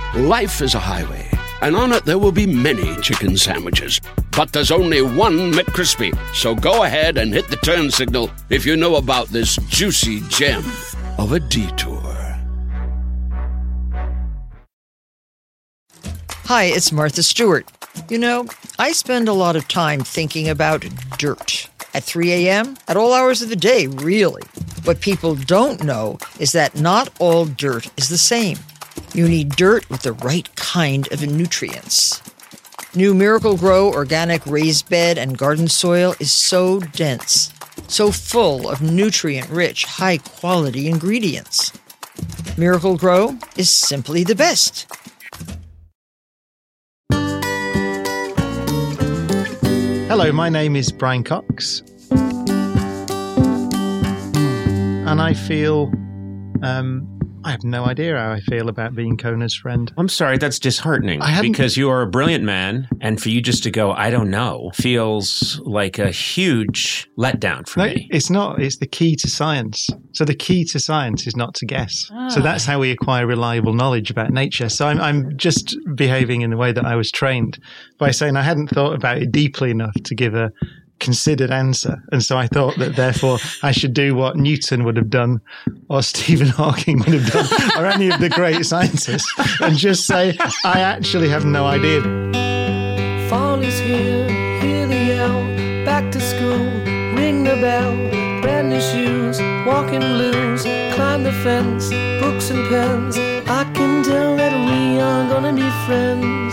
Life is a highway, and on it there will be many chicken sandwiches. But there's only one McCrispy. So go ahead and hit the turn signal if you know about this juicy gem of a detour. Hi, it's Martha Stewart. You know, I spend a lot of time thinking about dirt. At 3 a.m., at all hours of the day, really. What people don't know is that not all dirt is the same. You need dirt with the right kind of nutrients. New Miracle-Gro organic raised bed and garden soil is so dense, so full of nutrient-rich, high-quality ingredients. Miracle-Gro is simply the best. Hello, my name is Brian Cox, and I feel, I have no idea how I feel about being Kona's friend. I'm sorry, that's disheartening because you are a brilliant man, and for you just to go, I don't know, feels like a huge letdown for me. It's not. It's the key to science. So the key to science is not to guess. So that's how we acquire reliable knowledge about nature. So I'm just behaving in the way that I was trained by saying I hadn't thought about it deeply enough to give a considered answer. And so I thought that therefore I should do what Newton would have done or Stephen Hawking would have done or any of the great scientists and just say, I actually have no idea. Fall is here, hear the yell, back to school, ring the bell, brand new shoes, walking blues, climb the fence, books and pens, I can tell that we are gonna be friends.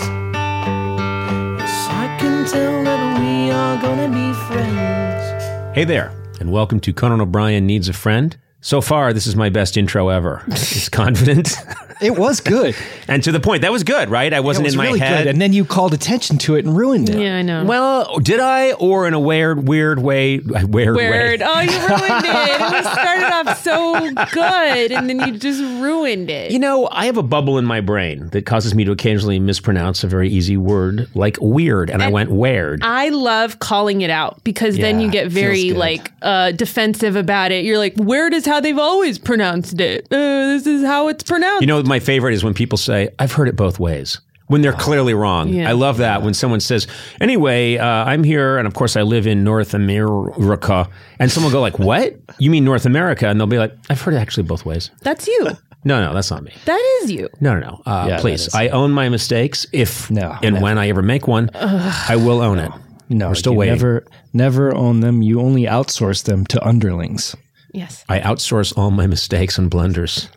Yes, I can tell that we are gonna be friends. Hey there, and welcome to Conan O'Brien Needs a Friend. So far, this is my best intro ever. It's confident. It was good. And to the point. That was good, right? I wasn't in my really head. Good. And then you called attention to it and ruined it. Yeah, I know. Well, did I? Or in a weird way? Weird way. Oh, you ruined it. It started off so good, and then you just ruined it. You know, I have a bubble in my brain that causes me to occasionally mispronounce a very easy word like weird, and I went weird. I love calling it out because then you get very defensive about it. You're like, weird is how they've always pronounced it. This is how it's pronounced. You know, my favorite is when people say, I've heard it both ways, when they're clearly wrong. Yeah. I love that when someone says, anyway, I'm here, and of course I live in North America, and someone will go like, what? You mean North America? And they'll be like, I've heard it actually both ways. That's you. No, that's not me. That is you. No. Please, I own my mistakes. When I ever make one, I will own it. No, we're still waiting. Never own them. You only outsource them to underlings. Yes. I outsource all my mistakes and blunders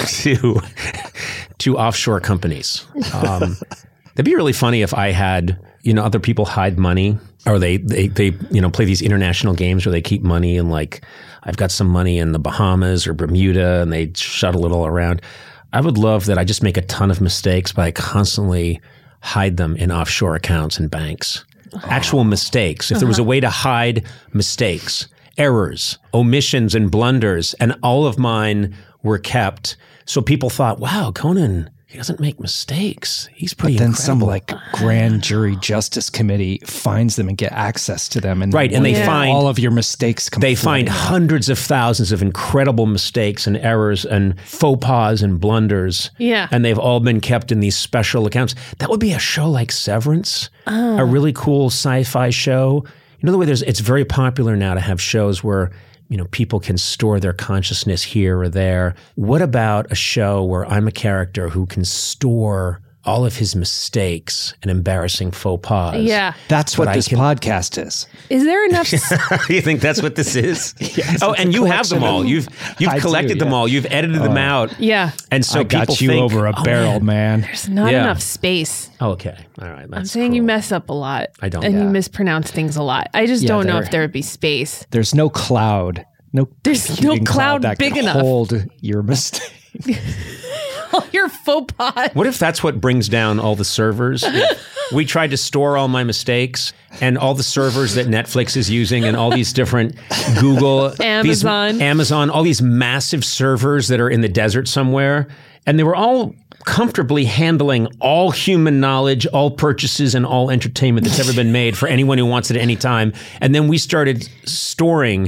to offshore companies. That'd be really funny if I had, other people hide money, or they play these international games where they keep money, and like I've got some money in the Bahamas or Bermuda, and they shuttle it all around. I would love that I just make a ton of mistakes, but I constantly hide them in offshore accounts and banks. Actual mistakes. If there was a way to hide mistakes, errors, omissions, and blunders, and all of mine were kept. So people thought, wow, Conan, he doesn't make mistakes. He's pretty incredible. Then some grand jury justice committee finds them and get access to them. And they find all of your mistakes. They find hundreds of thousands of incredible mistakes and errors and faux pas and blunders. Yeah. And they've all been kept in these special accounts. That would be a show like Severance, a really cool sci-fi show. You know, the way it's very popular now to have shows where, people can store their consciousness here or there. What about a show where I'm a character who can store all of his mistakes and embarrassing faux pas? Yeah. That's what this podcast is. Is there enough? You think that's what this is? Yes, and you have them all. You've collected them all. You've edited them out. Yeah. And so I got people you think, over a barrel, man. There's not enough space. Okay. All right. I'm saying you mess up a lot. I don't. And you mispronounce things a lot. I just don't know if there would be space. There's no cloud. There's no cloud that big can enough. Hold your mistake. All your faux pas. What if that's what brings down all the servers? We tried to store all my mistakes and all the servers that Netflix is using and all these different Google, Amazon, all these massive servers that are in the desert somewhere. And they were all comfortably handling all human knowledge, all purchases, and all entertainment that's ever been made for anyone who wants it at any time. And then we started storing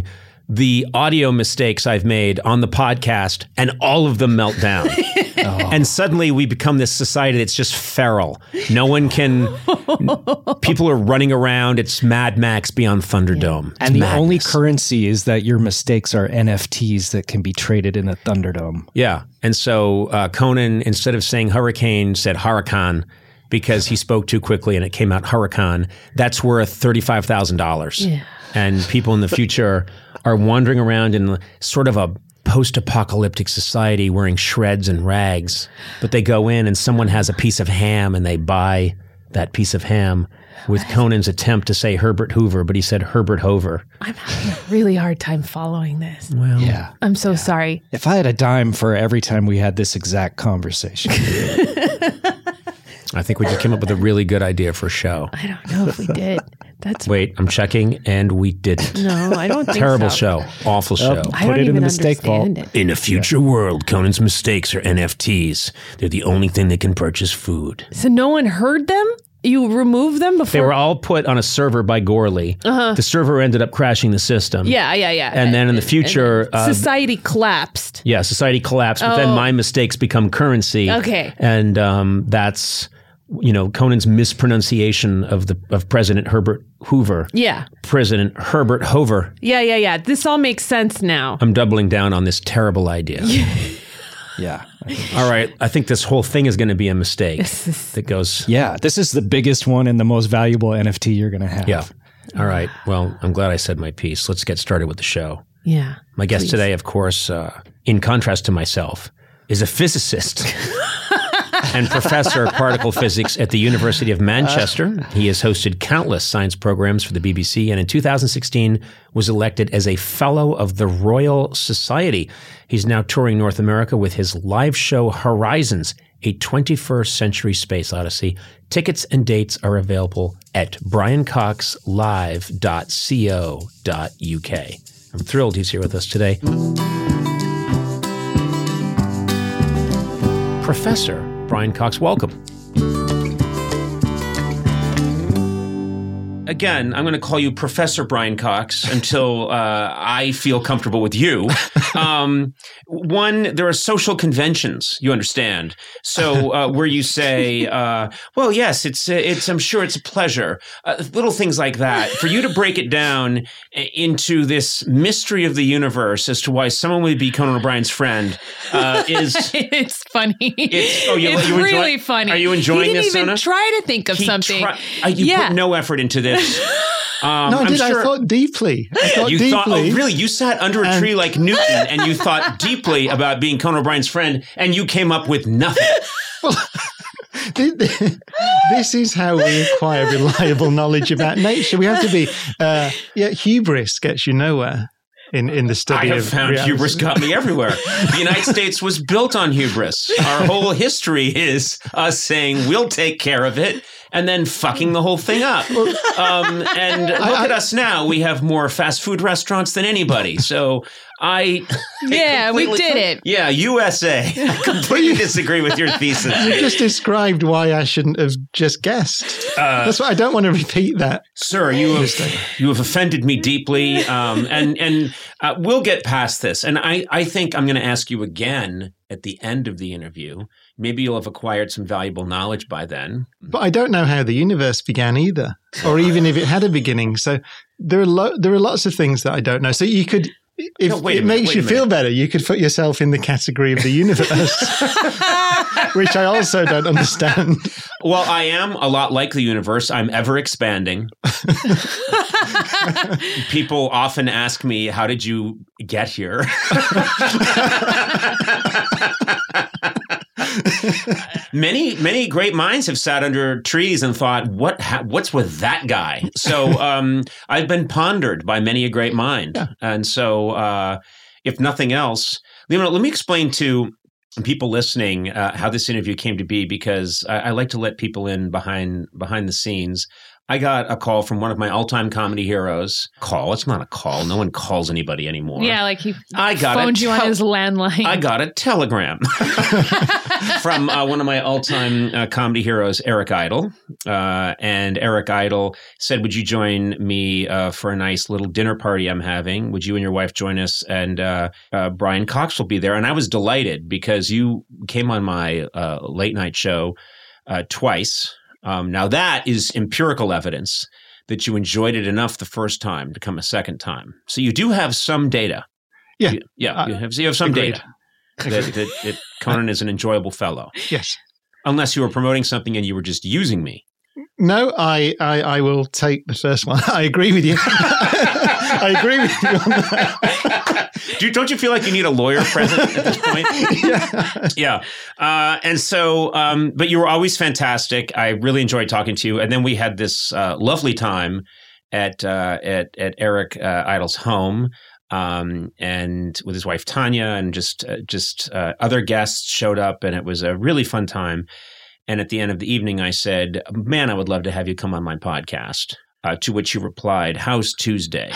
the audio mistakes I've made on the podcast, and all of them melt down. And suddenly we become this society that's just feral. No one can, people are running around. It's Mad Max beyond Thunderdome. And the only currency is that your mistakes are NFTs that can be traded in a Thunderdome. Yeah. And so Conan, instead of saying hurricane, said hurricane because he spoke too quickly and it came out hurricane. That's worth $35,000. Yeah. And people in the future are wandering around in sort of a post-apocalyptic society wearing shreds and rags, but they go in and someone has a piece of ham and they buy that piece of ham with Conan's attempt to say Herbert Hoover, but he said Herbert Hoover. I'm having a really hard time following this. Well, yeah. I'm so sorry. If I had a dime for every time we had this exact conversation. I think we just came up with a really good idea for a show. I don't know if we did. Wait, I'm checking, and we didn't. No, I don't think Terrible so. show. Awful show. I don't even understand it. In a future world, Conan's mistakes are NFTs. They're the only thing that can purchase food. So no one heard them? You removed them before? They were all put on a server by Gorley. The server ended up crashing the system. Yeah. And then in the future... society collapsed. Yeah, society collapsed, but then my mistakes become currency. Okay. And that's... Conan's mispronunciation of President Herbert Hoover. Yeah. President Herbert Hoover. Yeah. This all makes sense now. I'm doubling down on this terrible idea. Yeah. All right. I think this whole thing is going to be a mistake that goes... Yeah. This is the biggest one and the most valuable NFT you're going to have. Yeah. All right. Well, I'm glad I said my piece. Let's get started with the show. Yeah. My guest today, of course, in contrast to myself, is a physicist. And professor of particle physics at the University of Manchester. He has hosted countless science programs for the BBC, and in 2016 was elected as a Fellow of the Royal Society. He's now touring North America with his live show Horizons, a 21st century space odyssey. Tickets and dates are available at briancoxlive.co.uk. I'm thrilled he's here with us today. Professor Brian Cox, welcome. Again, I'm going to call you Professor Brian Cox until I feel comfortable with you. One, there are social conventions, you understand. So where you say, well, yes, it's. I'm sure it's a pleasure. Little things like that. For you to break it down into this mystery of the universe as to why someone would be Conan O'Brien's friend is... It's funny. It's you really funny. Are you enjoying this, He didn't even try to think of something. You put no effort into this. No, I did. I thought deeply. Really? You sat under a tree like Newton and you thought deeply about being Conan O'Brien's friend and you came up with nothing. Well, this is how we acquire reliable knowledge about nature. We have to be, hubris gets you nowhere. In the study I have found reality. Hubris got me everywhere. The United States was built on hubris. Our whole history is us saying we'll take care of it and then fucking the whole thing up. And look at us now. We have more fast food restaurants than anybody. So we did it. Yeah, USA. I completely disagree with your thesis. You just described why I shouldn't have just guessed. That's why I don't want to repeat that. Sir, you have offended me deeply, and we'll get past this. And I think I'm going to ask you again at the end of the interview. Maybe you'll have acquired some valuable knowledge by then. But I don't know how the universe began either, or even if it had a beginning. So there are lots of things that I don't know. So you could... If it makes you feel better, you could put yourself in the category of the universe, which I also don't understand. Well, I am a lot like the universe. I'm ever expanding. People often ask me, how did you get here? Many great minds have sat under trees and thought, what's with that guy? So I've been pondered by many a great mind. Yeah. And so if nothing else, let me explain to people listening how this interview came to be, because I like to let people in behind the scenes. I got a call from one of my all-time comedy heroes. It's not a call. No one calls anybody anymore. Yeah, like he phoned you on his landline. I got a telegram from one of my all-time comedy heroes, Eric Idle. And Eric Idle said, would you join me for a nice little dinner party I'm having? Would you and your wife join us? And Brian Cox will be there. And I was delighted because you came on my late night show twice. Now that is empirical evidence that you enjoyed it enough the first time to come a second time. So you do have some data. Yeah. You have some agreed. data that Conan is an enjoyable fellow. Yes. Unless you were promoting something and you were just using me. No, I will take the first one. I agree with you. I agree with you on that. Don't you feel like you need a lawyer present at this point? Yeah. And so, but you were always fantastic. I really enjoyed talking to you. And then we had this lovely time at Eric Idle's home, and with his wife Tanya, and just other guests showed up, and it was a really fun time. And at the end of the evening, I said, man, I would love to have you come on my podcast. To which you replied, how's Tuesday?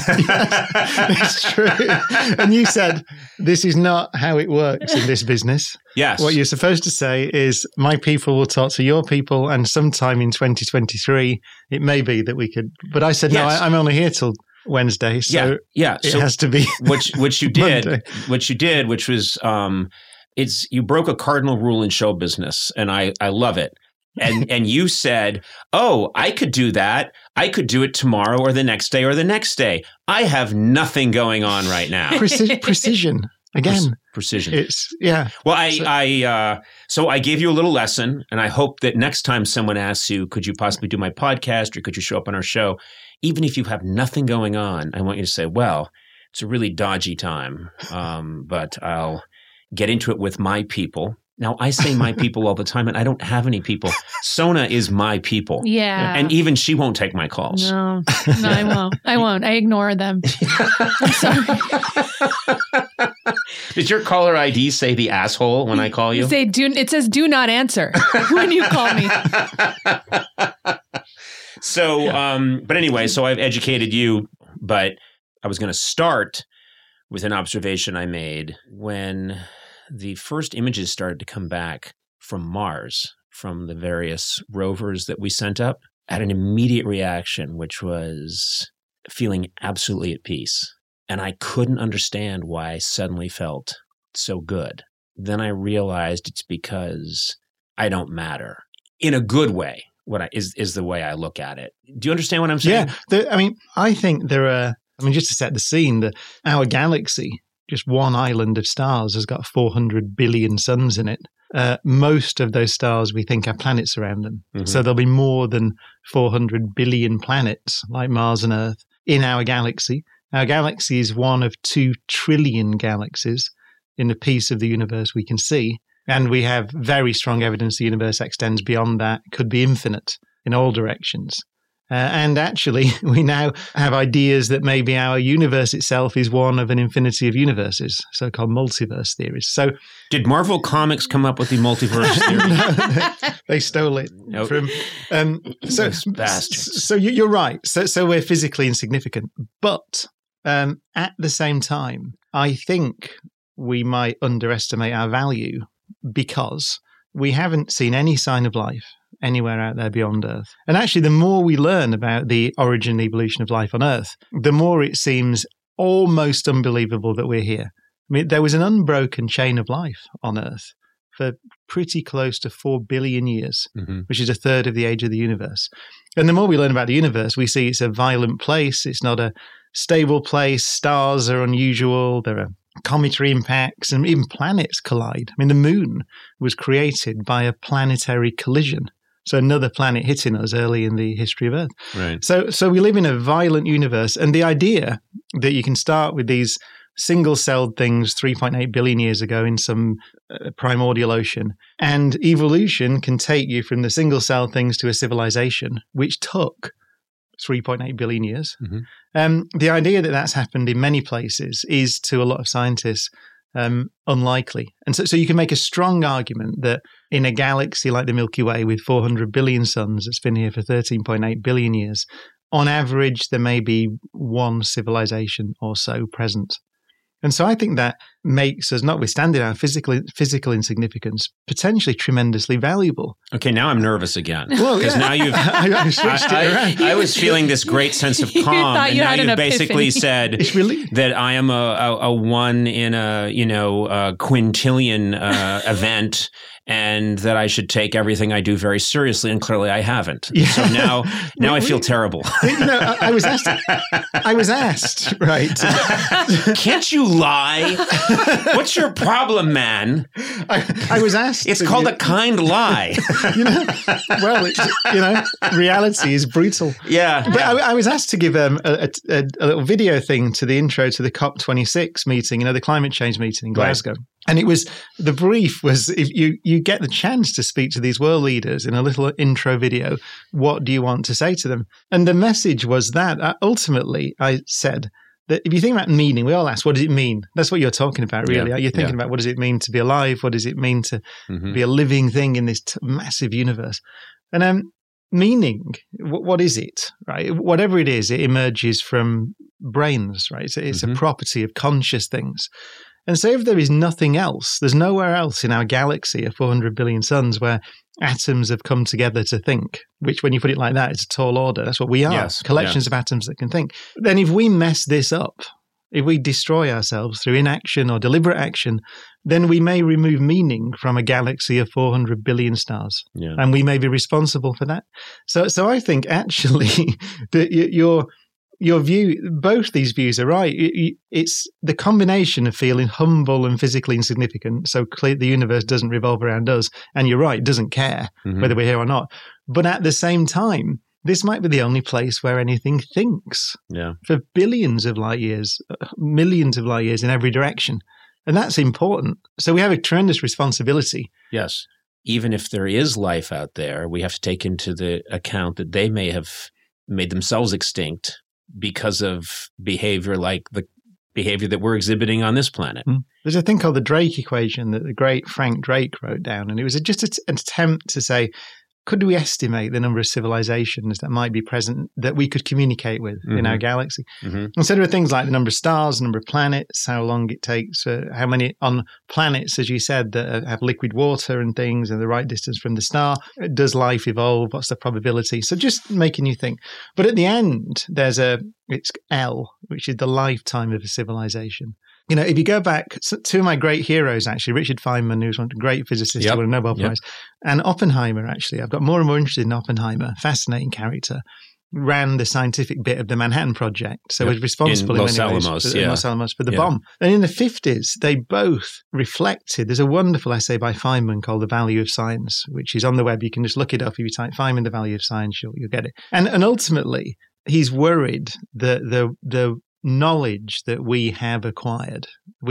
It's true. And you said, this is not how it works in this business. Yes. What you're supposed to say is, my people will talk to your people, and sometime in 2023, it may be that we could. But I said, yes. No, I'm only here till Wednesday. So it so has to be. Which you did, which was... you broke a cardinal rule in show business, and I love it. And you said, oh, I could do that. I could do it tomorrow or the next day or the next day. I have nothing going on right now. Precision. Again. Precision. Yeah. Well, so I gave you a little lesson, and I hope that next time someone asks you, could you possibly do my podcast or could you show up on our show? Even if you have nothing going on, I want you to say, well, it's a really dodgy time, but I'll get into it with my people. Now, I say my people all the time, and I don't have any people. Sona is my people. Yeah. And even she won't take my calls. No, I won't. I ignore them. I'm sorry. Does your caller ID say the asshole when I call you? It says do not answer when you call me. So, but anyway, so I've educated you, but I was going to start with an observation I made when the first images started to come back from Mars, from the various rovers that we sent up. I had an immediate reaction, which was feeling absolutely at peace. And I couldn't understand why I suddenly felt so good. Then I realized it's because I don't matter in a good way. Is the way I look at it. Do you understand what I'm saying? Yeah. I think just to set the scene, our galaxy, just one island of stars, has got 400 billion suns in it. Most of those stars we think are planets around them. Mm-hmm. So there'll be more than 400 billion planets like Mars and Earth in our galaxy. Our galaxy is one of 2 trillion galaxies in the piece of the universe we can see. And we have very strong evidence the universe extends beyond that, could be infinite in all directions. And actually, we now have ideas that maybe our universe itself is one of an infinity of universes, so-called multiverse theories. So, did Marvel Comics come up with the multiverse theory? No, they stole it from. Those bastards. So you're right. So we're physically insignificant, but at the same time, I think we might underestimate our value because we haven't seen any sign of life anywhere out there beyond Earth. And actually, the more we learn about the origin and evolution of life on Earth, the more it seems almost unbelievable that we're here. I mean, there was an unbroken chain of life on Earth for pretty close to 4 billion years, which is a third of the age of the universe. And the more we learn about the universe, we see it's a violent place. It's not a stable place. Stars are unusual. There are cometary impacts, and even planets collide. I mean, the moon was created by a planetary collision. So another planet hitting us early in the history of Earth. Right. So we live in a violent universe. And the idea that you can start with these single-celled things 3.8 billion years ago in some primordial ocean, and evolution can take you from the single-celled things to a civilization, which took 3.8 billion years. The idea that that's happened in many places is, to a lot of scientists, unlikely. And so you can make a strong argument that in a galaxy like the Milky Way with 400 billion suns that's been here for 13.8 billion years, on average, there may be one civilization or so present. And so I think that makes us, notwithstanding our physical insignificance, potentially tremendously valuable. Okay, now I'm nervous again. Well, because now you've... I switched it around. I was feeling this great sense of calm, and now you've basically said that I am a one in a quintillion event, and that I should take everything I do very seriously, and clearly I haven't. Yeah. So now I feel terrible. I was asked, right? Can't you lie? What's your problem, man? I was asked. It's called a kind lie. Reality is brutal. Yeah. But I was asked to give a little video thing to the intro to the COP26 meeting, the climate change meeting in Glasgow. Right. And the brief was, if you get the chance to speak to these world leaders in a little intro video, what do you want to say to them? And the message was that ultimately I said that if you think about meaning, we all ask, what does it mean? That's what you're talking about, really. Yeah. You're thinking about what does it mean to be alive? What does it mean to be a living thing in this massive universe? And meaning, what is it, right? Whatever it is, it emerges from brains, right? It's a property of conscious things. And so if there is nothing else, there's nowhere else in our galaxy of 400 billion suns where atoms have come together to think, which when you put it like that, it's a tall order. That's what we are, collections of atoms that can think. Then if we mess this up, if we destroy ourselves through inaction or deliberate action, then we may remove meaning from a galaxy of 400 billion stars. Yeah. And we may be responsible for that. So I think actually that your view, both these views are right. It's the combination of feeling humble and physically insignificant. So clearly the universe doesn't revolve around us. And you're right, it doesn't care whether we're here or not. But at the same time, this might be the only place where anything thinks for billions of light years, millions of light years in every direction. And that's important. So we have a tremendous responsibility. Yes. Even if there is life out there, we have to take into the account that they may have made themselves extinct because of behavior like the behavior that we're exhibiting on this planet. There's a thing called the Drake equation that the great Frank Drake wrote down, and it was just an attempt to say, could we estimate the number of civilizations that might be present that we could communicate with in our galaxy? And so there are things like the number of stars, number of planets, how long it takes, how many on planets, as you said, that have liquid water and things and the right distance from the star. Does life evolve? What's the probability? So just making you think. But at the end, it's L, which is the lifetime of a civilization. If you go back, two of my great heroes, actually, Richard Feynman, who's one of the great physicists who won a Nobel Prize, and Oppenheimer, actually. I've got more and more interested in Oppenheimer, fascinating character, ran the scientific bit of the Manhattan Project, so was responsible in Los Alamos for the bomb. And in the 50s, they both reflected. There's a wonderful essay by Feynman called The Value of Science, which is on the web. You can just look it up. If you type Feynman, The Value of Science, you'll get it. And ultimately, he's worried that the knowledge that we have acquired,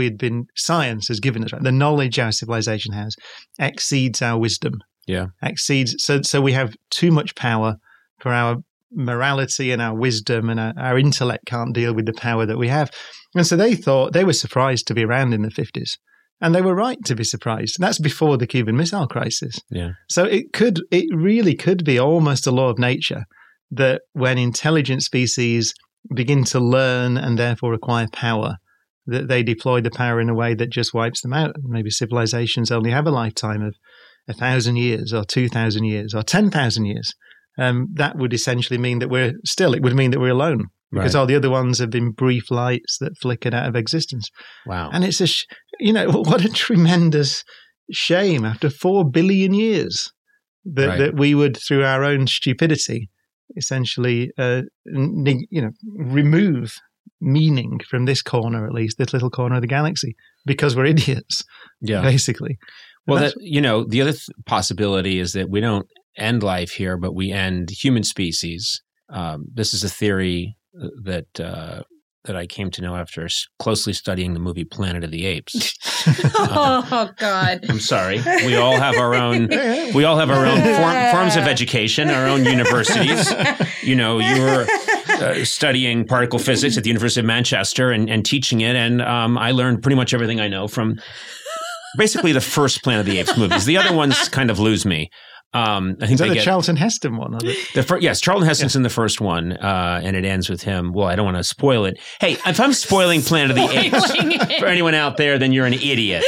science has given us, right? The knowledge our civilization has exceeds our wisdom. Exceeds. So we have too much power for our morality and our wisdom, and our intellect can't deal with the power that we have. And so they were surprised to be around in the 50s. And they were right to be surprised. And that's before the Cuban Missile Crisis. So it really could be almost a law of nature that when intelligent species begin to learn and therefore acquire power, that they deploy the power in a way that just wipes them out. Maybe civilizations only have a lifetime of 1,000 years or 2,000 years or 10,000 years. That would essentially mean that it would mean that we're alone, because all the other ones have been brief lights that flickered out of existence. Wow. And it's what a tremendous shame after 4 billion years that we would, through our own stupidity, essentially, remove meaning from this corner, at least this little corner of the galaxy, because we're idiots, basically. Well, the other possibility is that we don't end life here, but we end human species. This is a theory that I came to know after closely studying the movie Planet of the Apes. Oh God! I'm sorry. We all have our own. forms of education, our own universities. studying particle physics at the University of Manchester and teaching it. And I learned pretty much everything I know from basically the first Planet of the Apes movies. The other ones kind of lose me. I think is that the Charlton Heston one? Yes, Charlton Heston's in the first one, and it ends with him. Well, I don't want to spoil it. Hey, if I'm spoiling Planet of the Apes for anyone out there, then you're an idiot.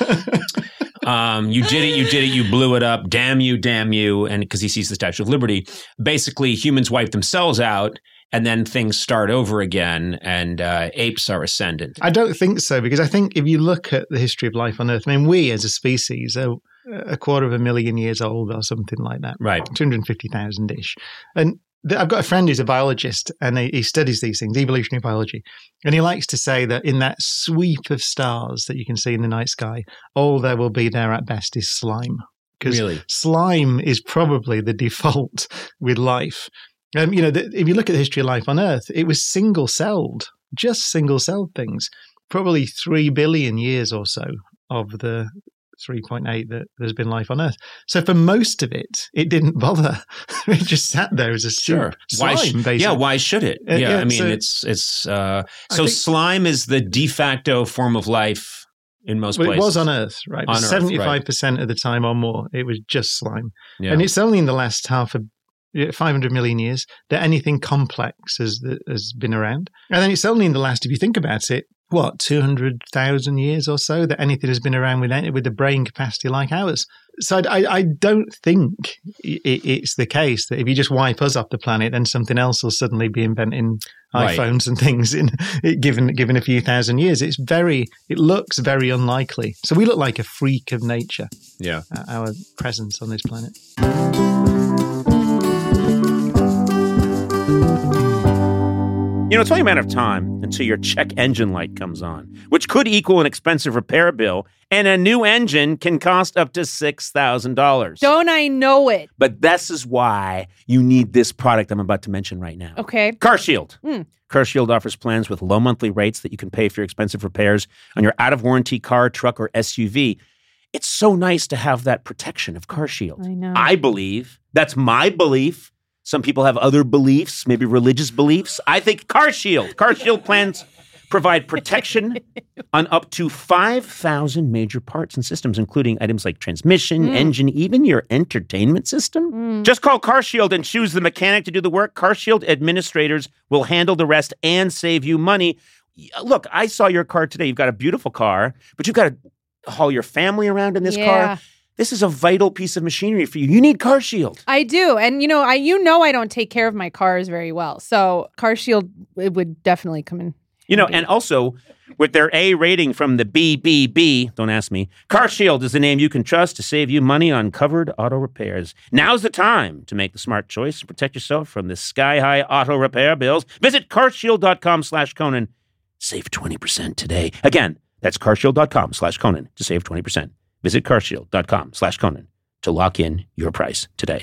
You did it, you blew it up. Damn you. And because he sees the Statue of Liberty, basically humans wipe themselves out. And then things start over again, and apes are ascendant. I don't think so, because I think if you look at the history of life on Earth, I mean, we as a species are 250,000 years old or something like that. Right. 250,000-ish. And I've got a friend who's a biologist, and he studies these things, evolutionary biology. And he likes to say that in that sweep of stars that you can see in the night sky, all there will be there at best is slime. Because slime is probably the default with life. If you look at the history of life on Earth, it was single-celled, just single-celled things. Probably 3 billion years or so of the 3.8 that there's been life on Earth. So for most of it, it didn't bother. It just sat there as a soup. Slime, basically. Yeah, why should it? I mean, slime is the de facto form of life in most places. It was on Earth, right? 75% of the time or more, it was just slime. Yeah. And it's only in the last 500 million years that anything complex has been around. And then it's only in the last, if you think about it, 200,000 years or so that anything has been around with a brain capacity like ours. So I don't think it's the case that if you just wipe us off the planet, then something else will suddenly be inventing iPhones and things given a few thousand years. It looks very unlikely. So we look like a freak of nature. Yeah, our presence on this planet. It's only a matter of time until your check engine light comes on, which could equal an expensive repair bill, and a new engine can cost up to $6,000. Don't I know it? But this is why you need this product I'm about to mention right now. Okay. CarShield. CarShield offers plans with low monthly rates that you can pay for your expensive repairs on your out-of-warranty car, truck, or SUV. It's so nice to have that protection of CarShield. I know. I believe, that's my belief. Some people have other beliefs, maybe religious beliefs. I think CarShield plans provide protection on up to 5,000 major parts and systems, including items like transmission, engine, even your entertainment system. Just call CarShield and choose the mechanic to do the work. CarShield administrators will handle the rest and save you money. Look, I saw your car today. You've got a beautiful car, but you've got to haul your family around in this car. This is a vital piece of machinery for you. You need CarShield. I do. And, I don't take care of my cars very well. So CarShield, it would definitely come in. And also with their A rating from the BBB, don't ask me, CarShield is the name you can trust to save you money on covered auto repairs. Now's the time to make the smart choice and protect yourself from the sky-high auto repair bills. Visit carshield.com/Conan. Save 20% today. Again, that's carshield.com/Conan to save 20%. Visit carshield.com/Conan to lock in your price today.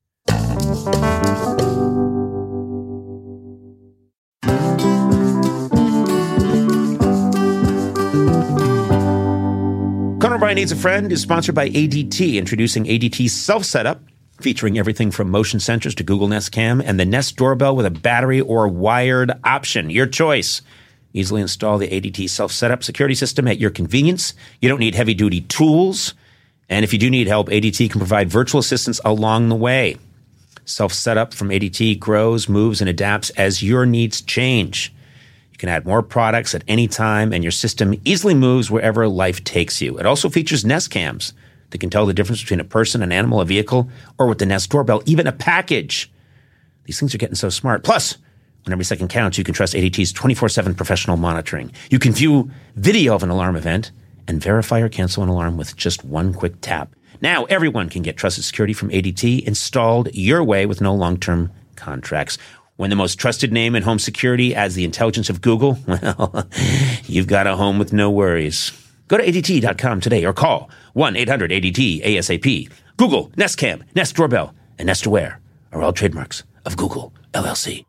Conan O'Brien Needs a Friend is sponsored by ADT, introducing ADT Self-Setup, featuring everything from motion sensors to Google Nest Cam and the Nest Doorbell with a battery or wired option. Your choice. Easily install the ADT Self-Setup security system at your convenience. You don't need heavy-duty tools. And if you do need help, ADT can provide virtual assistance along the way. Self-Setup from ADT grows, moves, and adapts as your needs change. You can add more products at any time, and your system easily moves wherever life takes you. It also features Nest Cams that can tell the difference between a person, an animal, a vehicle, or with the Nest Doorbell, even a package. These things are getting so smart. Plus, when every second counts, you can trust ADT's 24/7 professional monitoring. You can view video of an alarm event and verify or cancel an alarm with just one quick tap. Now, everyone can get trusted security from ADT installed your way with no long-term contracts. When the most trusted name in home security adds the intelligence of Google, well, you've got a home with no worries. Go to ADT.com today or call 1-800-ADT-ASAP. Google, Nest Cam, Nest Doorbell, and Nest Aware are all trademarks of Google, LLC.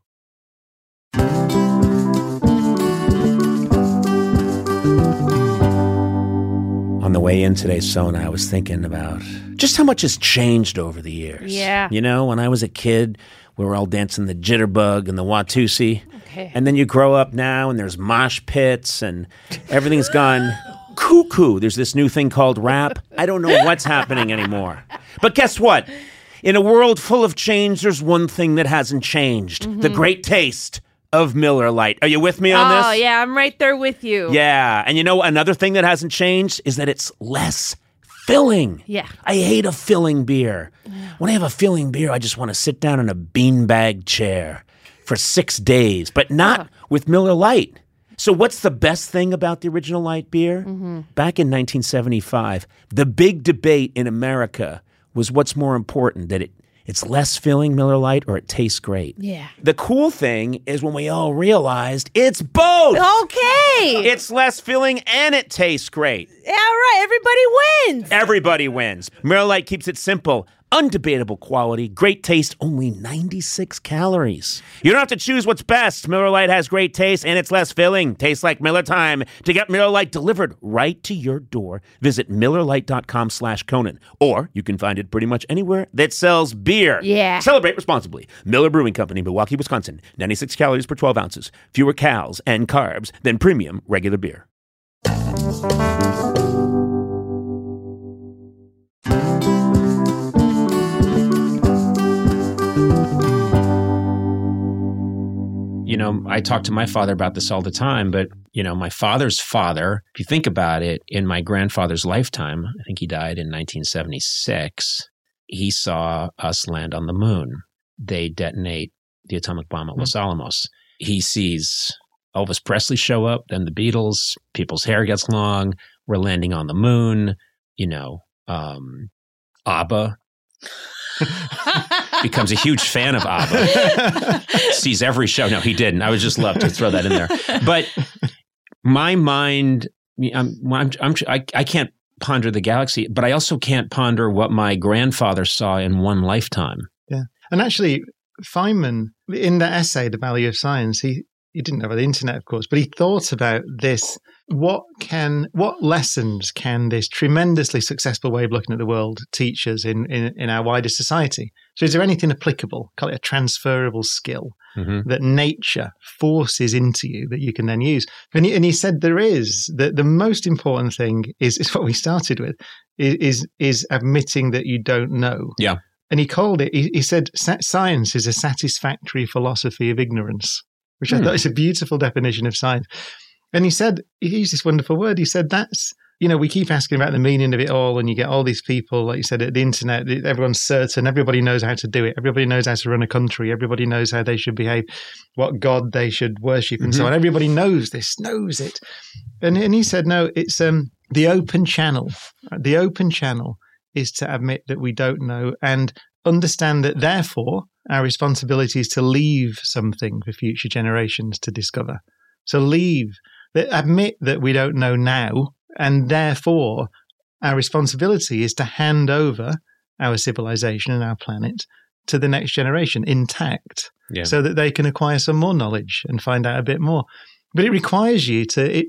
On the way in today, Sona, I was thinking about just how much has changed over the years. Yeah. You know, when I was a kid, we were all dancing the jitterbug and the Watusi. Okay. And then you grow up now and there's mosh pits and everything's gone cuckoo. There's this new thing called rap. I don't know what's happening anymore. But guess what? In a world full of change, there's one thing that hasn't changed. The great taste of Miller Lite. Are you with me on this? Oh, yeah, I'm right there with you. Yeah. And you know, another thing that hasn't changed is that it's less filling. Yeah. I hate a filling beer. When I have a filling beer, I just want to sit down in a beanbag chair for 6 days, but not with Miller Lite. So what's the best thing about the original light beer? Back in 1975, the big debate in America was what's more important, that it's less filling, Miller Lite, or it tastes great. Yeah. The cool thing is when we all realized it's both. Okay. It's less filling and it tastes great. Yeah, right. Everybody wins. Everybody wins. Miller Lite keeps it simple. Undebatable quality, great taste, only 96 calories. You don't have to choose what's best. Miller Lite has great taste and it's less filling. Tastes like Miller time. To get Miller Lite delivered right to your door, visit MillerLite.com/Conan. Or you can find it pretty much anywhere that sells beer. Yeah. Celebrate responsibly. Miller Brewing Company, Milwaukee, Wisconsin. 96 calories per 12 ounces. Fewer calories and carbs than premium regular beer. You know, I talk to my father about this all the time, but, you know, my father's father, if you think about it, in my grandfather's lifetime, I think he died in 1976, he saw us land on the moon. They detonate the atomic bomb at Los Alamos. He sees Elvis Presley show up, then the Beatles, people's hair gets long, we're landing on the moon, you know, ABBA. Becomes a huge fan of ABBA. Sees every show. No, he didn't. I would just love to throw that in there. But my mind, I can't ponder the galaxy, but I also can't ponder what my grandfather saw in one lifetime. Yeah. And actually, Feynman, in that essay, The Value of Science, he didn't know about the internet, of course, but he thought about this. What lessons can this tremendously successful way of looking at the world teach us in our wider society? So is there anything applicable, call it a transferable skill, that nature forces into you that you can then use? And he said there is. The most important thing is what we started with, is admitting that you don't know. Yeah. And he called it, he said, science is a satisfactory philosophy of ignorance, which I thought is a beautiful definition of science. And he said, he used this wonderful word. He said, that's, you know, we keep asking about the meaning of it all, and you get all these people, like you said, at the internet, everyone's certain, everybody knows how to do it. Everybody knows how to run a country. Everybody knows how they should behave, what God they should worship, and so on. Everybody knows this, knows it. And he said, no, it's the open channel. The open channel is to admit that we don't know and understand that, therefore, our responsibility is to leave something for future generations to discover. So admit that we don't know now, and therefore our responsibility is to hand over our civilization and our planet to the next generation intact, so that they can acquire some more knowledge and find out a bit more. But it requires you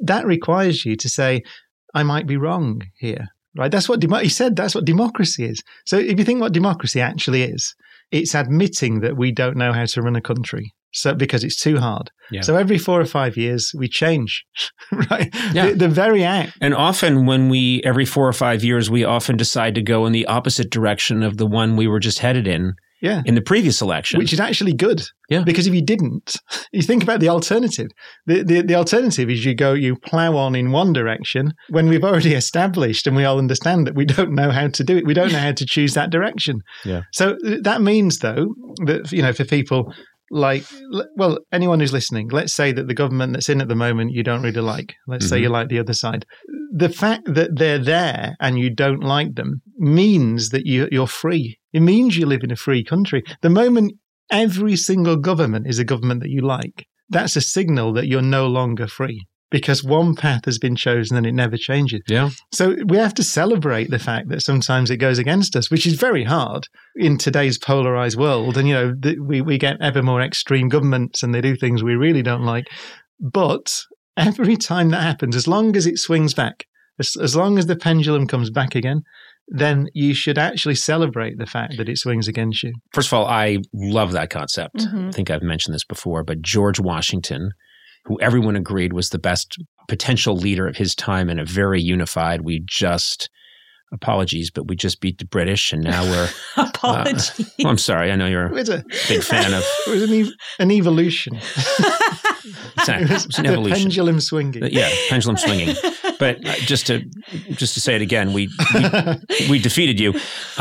to say, I might be wrong here. Right? That's what he said. That's what democracy is. So if you think what democracy actually is, it's admitting that we don't know how to run a country. So because it's too hard. Yeah. So every 4 or 5 years we change, right? Yeah. The very act. And often every 4 or 5 years, we often decide to go in the opposite direction of the one we were just headed in. Yeah. In the previous election. Which is actually good. Yeah. Because if you didn't, you think about the alternative. The alternative is you plow on in one direction when we've already established and we all understand that we don't know how to do it. We don't know how to choose that direction. Yeah. So that means, though, that, you know, for people like, well, anyone who's listening, let's say that the government that's in at the moment you don't really like. Let's say you like the other side. The fact that they're there and you don't like them means that you're free. It means you live in a free country. The moment every single government is a government that you like, that's a signal that you're no longer free, because one path has been chosen and it never changes. Yeah. So we have to celebrate the fact that sometimes it goes against us, which is very hard in today's polarized world. And, you know, we get ever more extreme governments and they do things we really don't like. But every time that happens, as long as it swings back, As long as the pendulum comes back again, then you should actually celebrate the fact that it swings against you. First of all, I love that concept. I think I've mentioned this before, but George Washington, who everyone agreed was the best potential leader of his time and a very unified, apologies, but we just beat the British and now we're... Apologies. Well, I'm sorry. I know you're a big fan of... It was an evolution. Exactly. It was an evolution. The pendulum swinging. Yeah, pendulum swinging. But just to say it again, we defeated you.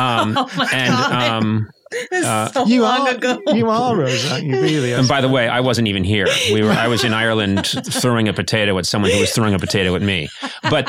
You are Rose, aren't you? Really? And by the way, I wasn't even here. I was in Ireland throwing a potato at someone who was throwing a potato at me. But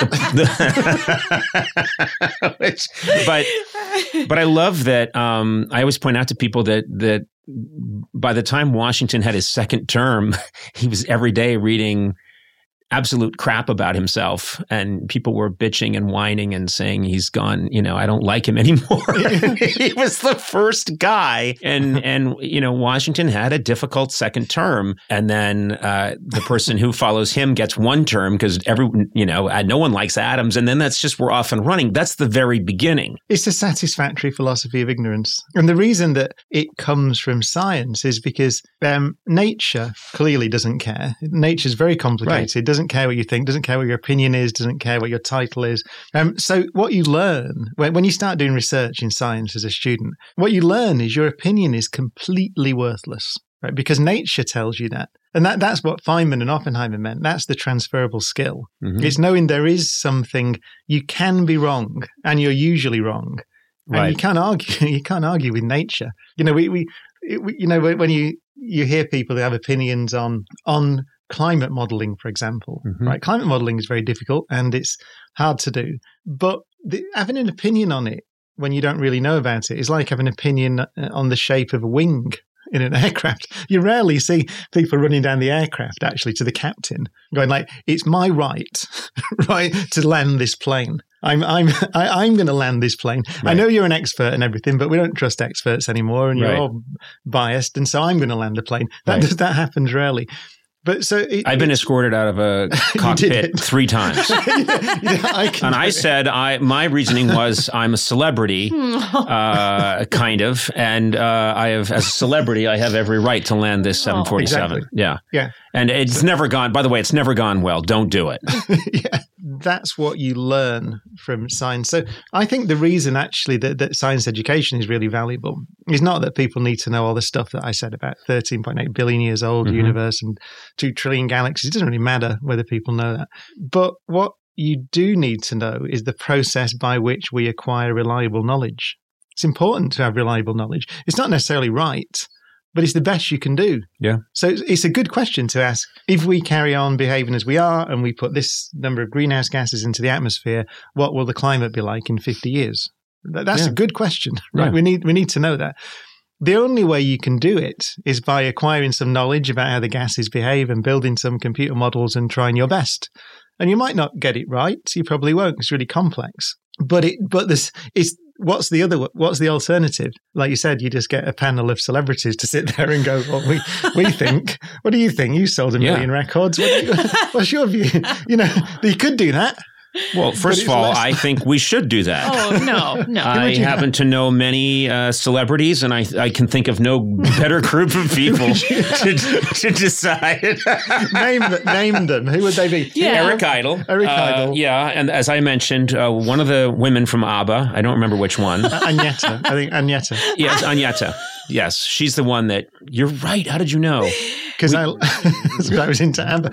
but I love that. I always point out to people that by the time Washington had his second term, he was every day reading absolute crap about himself, and people were bitching and whining and saying he's gone, I don't like him anymore. He was the first guy, and Washington had a difficult second term, and then the person who follows him gets one term because no one likes Adams, and then that's just we're off and running. That's the very beginning. It's a satisfactory philosophy of ignorance, and the reason that it comes from science is because nature clearly doesn't care. Nature's very complicated. Right. Doesn't care what you think, doesn't care what your opinion is, doesn't care what your title is. So what you learn when you start doing research in science as a student, what you learn is your opinion is completely worthless, right? Because nature tells you that. And that's what Feynman and Oppenheimer meant. That's the transferable skill. Mm-hmm. It's knowing there is something you can be wrong and you're usually wrong. And right. You can't argue with nature. When you hear people that have opinions on climate modeling, for example, right? Climate modeling is very difficult and it's hard to do. But having an opinion on it when you don't really know about it is like having an opinion on the shape of a wing in an aircraft. You rarely see people running down the aircraft actually to the captain going like, it's my right, right, to land this plane. I'm going to land this plane. Right. I know you're an expert and everything, but we don't trust experts anymore and you're all biased. And so I'm going to land a plane. That happens rarely. But I've been escorted out of a cockpit 3 times. I said my reasoning was I'm a celebrity, kind of, and I have, as a celebrity, I have every right to land this 747. Exactly. Yeah. And it's never gone, by the way, it's never gone well. Don't do it. Yeah. That's what you learn from science. So I think the reason actually that science education is really valuable is not that people need to know all the stuff that I said about 13.8 billion years old universe and 2 trillion galaxies. It doesn't really matter whether people know that. But what you do need to know is the process by which we acquire reliable knowledge. It's important to have reliable knowledge. It's not necessarily right, but it's the best you can do. Yeah. So it's a good question to ask. If we carry on behaving as we are and we put this number of greenhouse gases into the atmosphere, what will the climate be like in 50 years? That's a good question, right? Yeah. We need to know that. The only way you can do it is by acquiring some knowledge about how the gases behave and building some computer models and trying your best. And you might not get it right. You probably won't. It's really complex. But what's the alternative? Like you said, you just get a panel of celebrities to sit there and go, well, we think. What do you think? You sold 1 million records. What's your view? You could do that. Well, first of all, I think we should do that. Oh, no. I happen to know many celebrities, and I can think of no better group of people to decide. Name them. Who would they be? Yeah. Eric Idle. Yeah, and as I mentioned, one of the women from ABBA, I don't remember which one. Agneta. I think Agneta. Yes, Agneta. Yes, she's the one that, you're right. How did you know? Because I was into ABBA.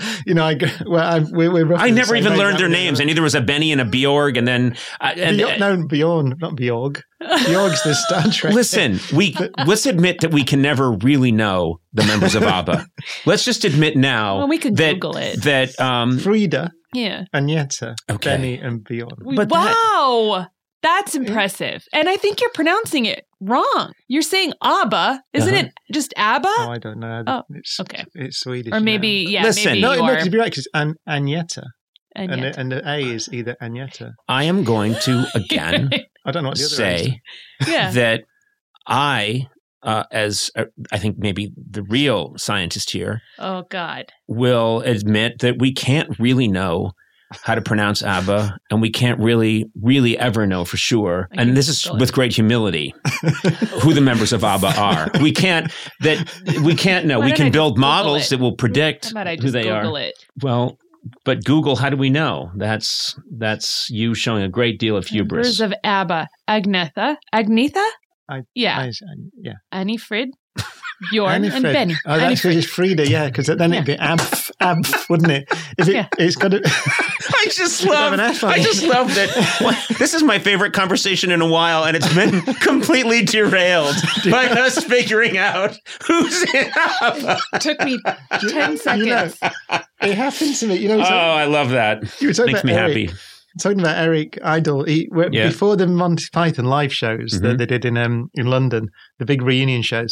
We're I never even learned their names. I knew there was a Benny and a Bjorg, and then Bjorn, not Bjorg. Bjorg's the Star Trek. Listen, let's admit that we can never really know the members of ABBA. Let's just admit now. Well, we could Google it. That Frida, yeah, Agneta, Benny, and Bjorn. But wow. That's impressive. And I think you're pronouncing it wrong. You're saying ABBA. Isn't it just ABBA? Oh, I don't know. Oh, okay. It's Swedish. Or maybe, Listen, maybe no, you are. to be right, because Agneta. And the A is either Agneta. I am going to, again, I don't know what the other say that I, as I think maybe the real scientist here, oh God, will admit that we can't really know how to pronounce ABBA, and we can't really ever know for sure. And this is with great humility who the members of ABBA are. We can't know. We can build models that will predict who they are. Well, but Google, how do we know? That's you showing a great deal of hubris. Members of ABBA: Agnetha. Yeah. Annie Frid. Bjorn and Benny. Oh, that's because it's Frida, yeah, because then it'd be Ab, wouldn't it? It's got to. I just love that. This is my favorite conversation in a while, and it's been completely derailed by us figuring out who's in ABBA. Took me 10 seconds. It happened to me. I love that. Makes me happy. Talking about Eric Idle, before the Monty Python live shows that they did in London, the big reunion shows,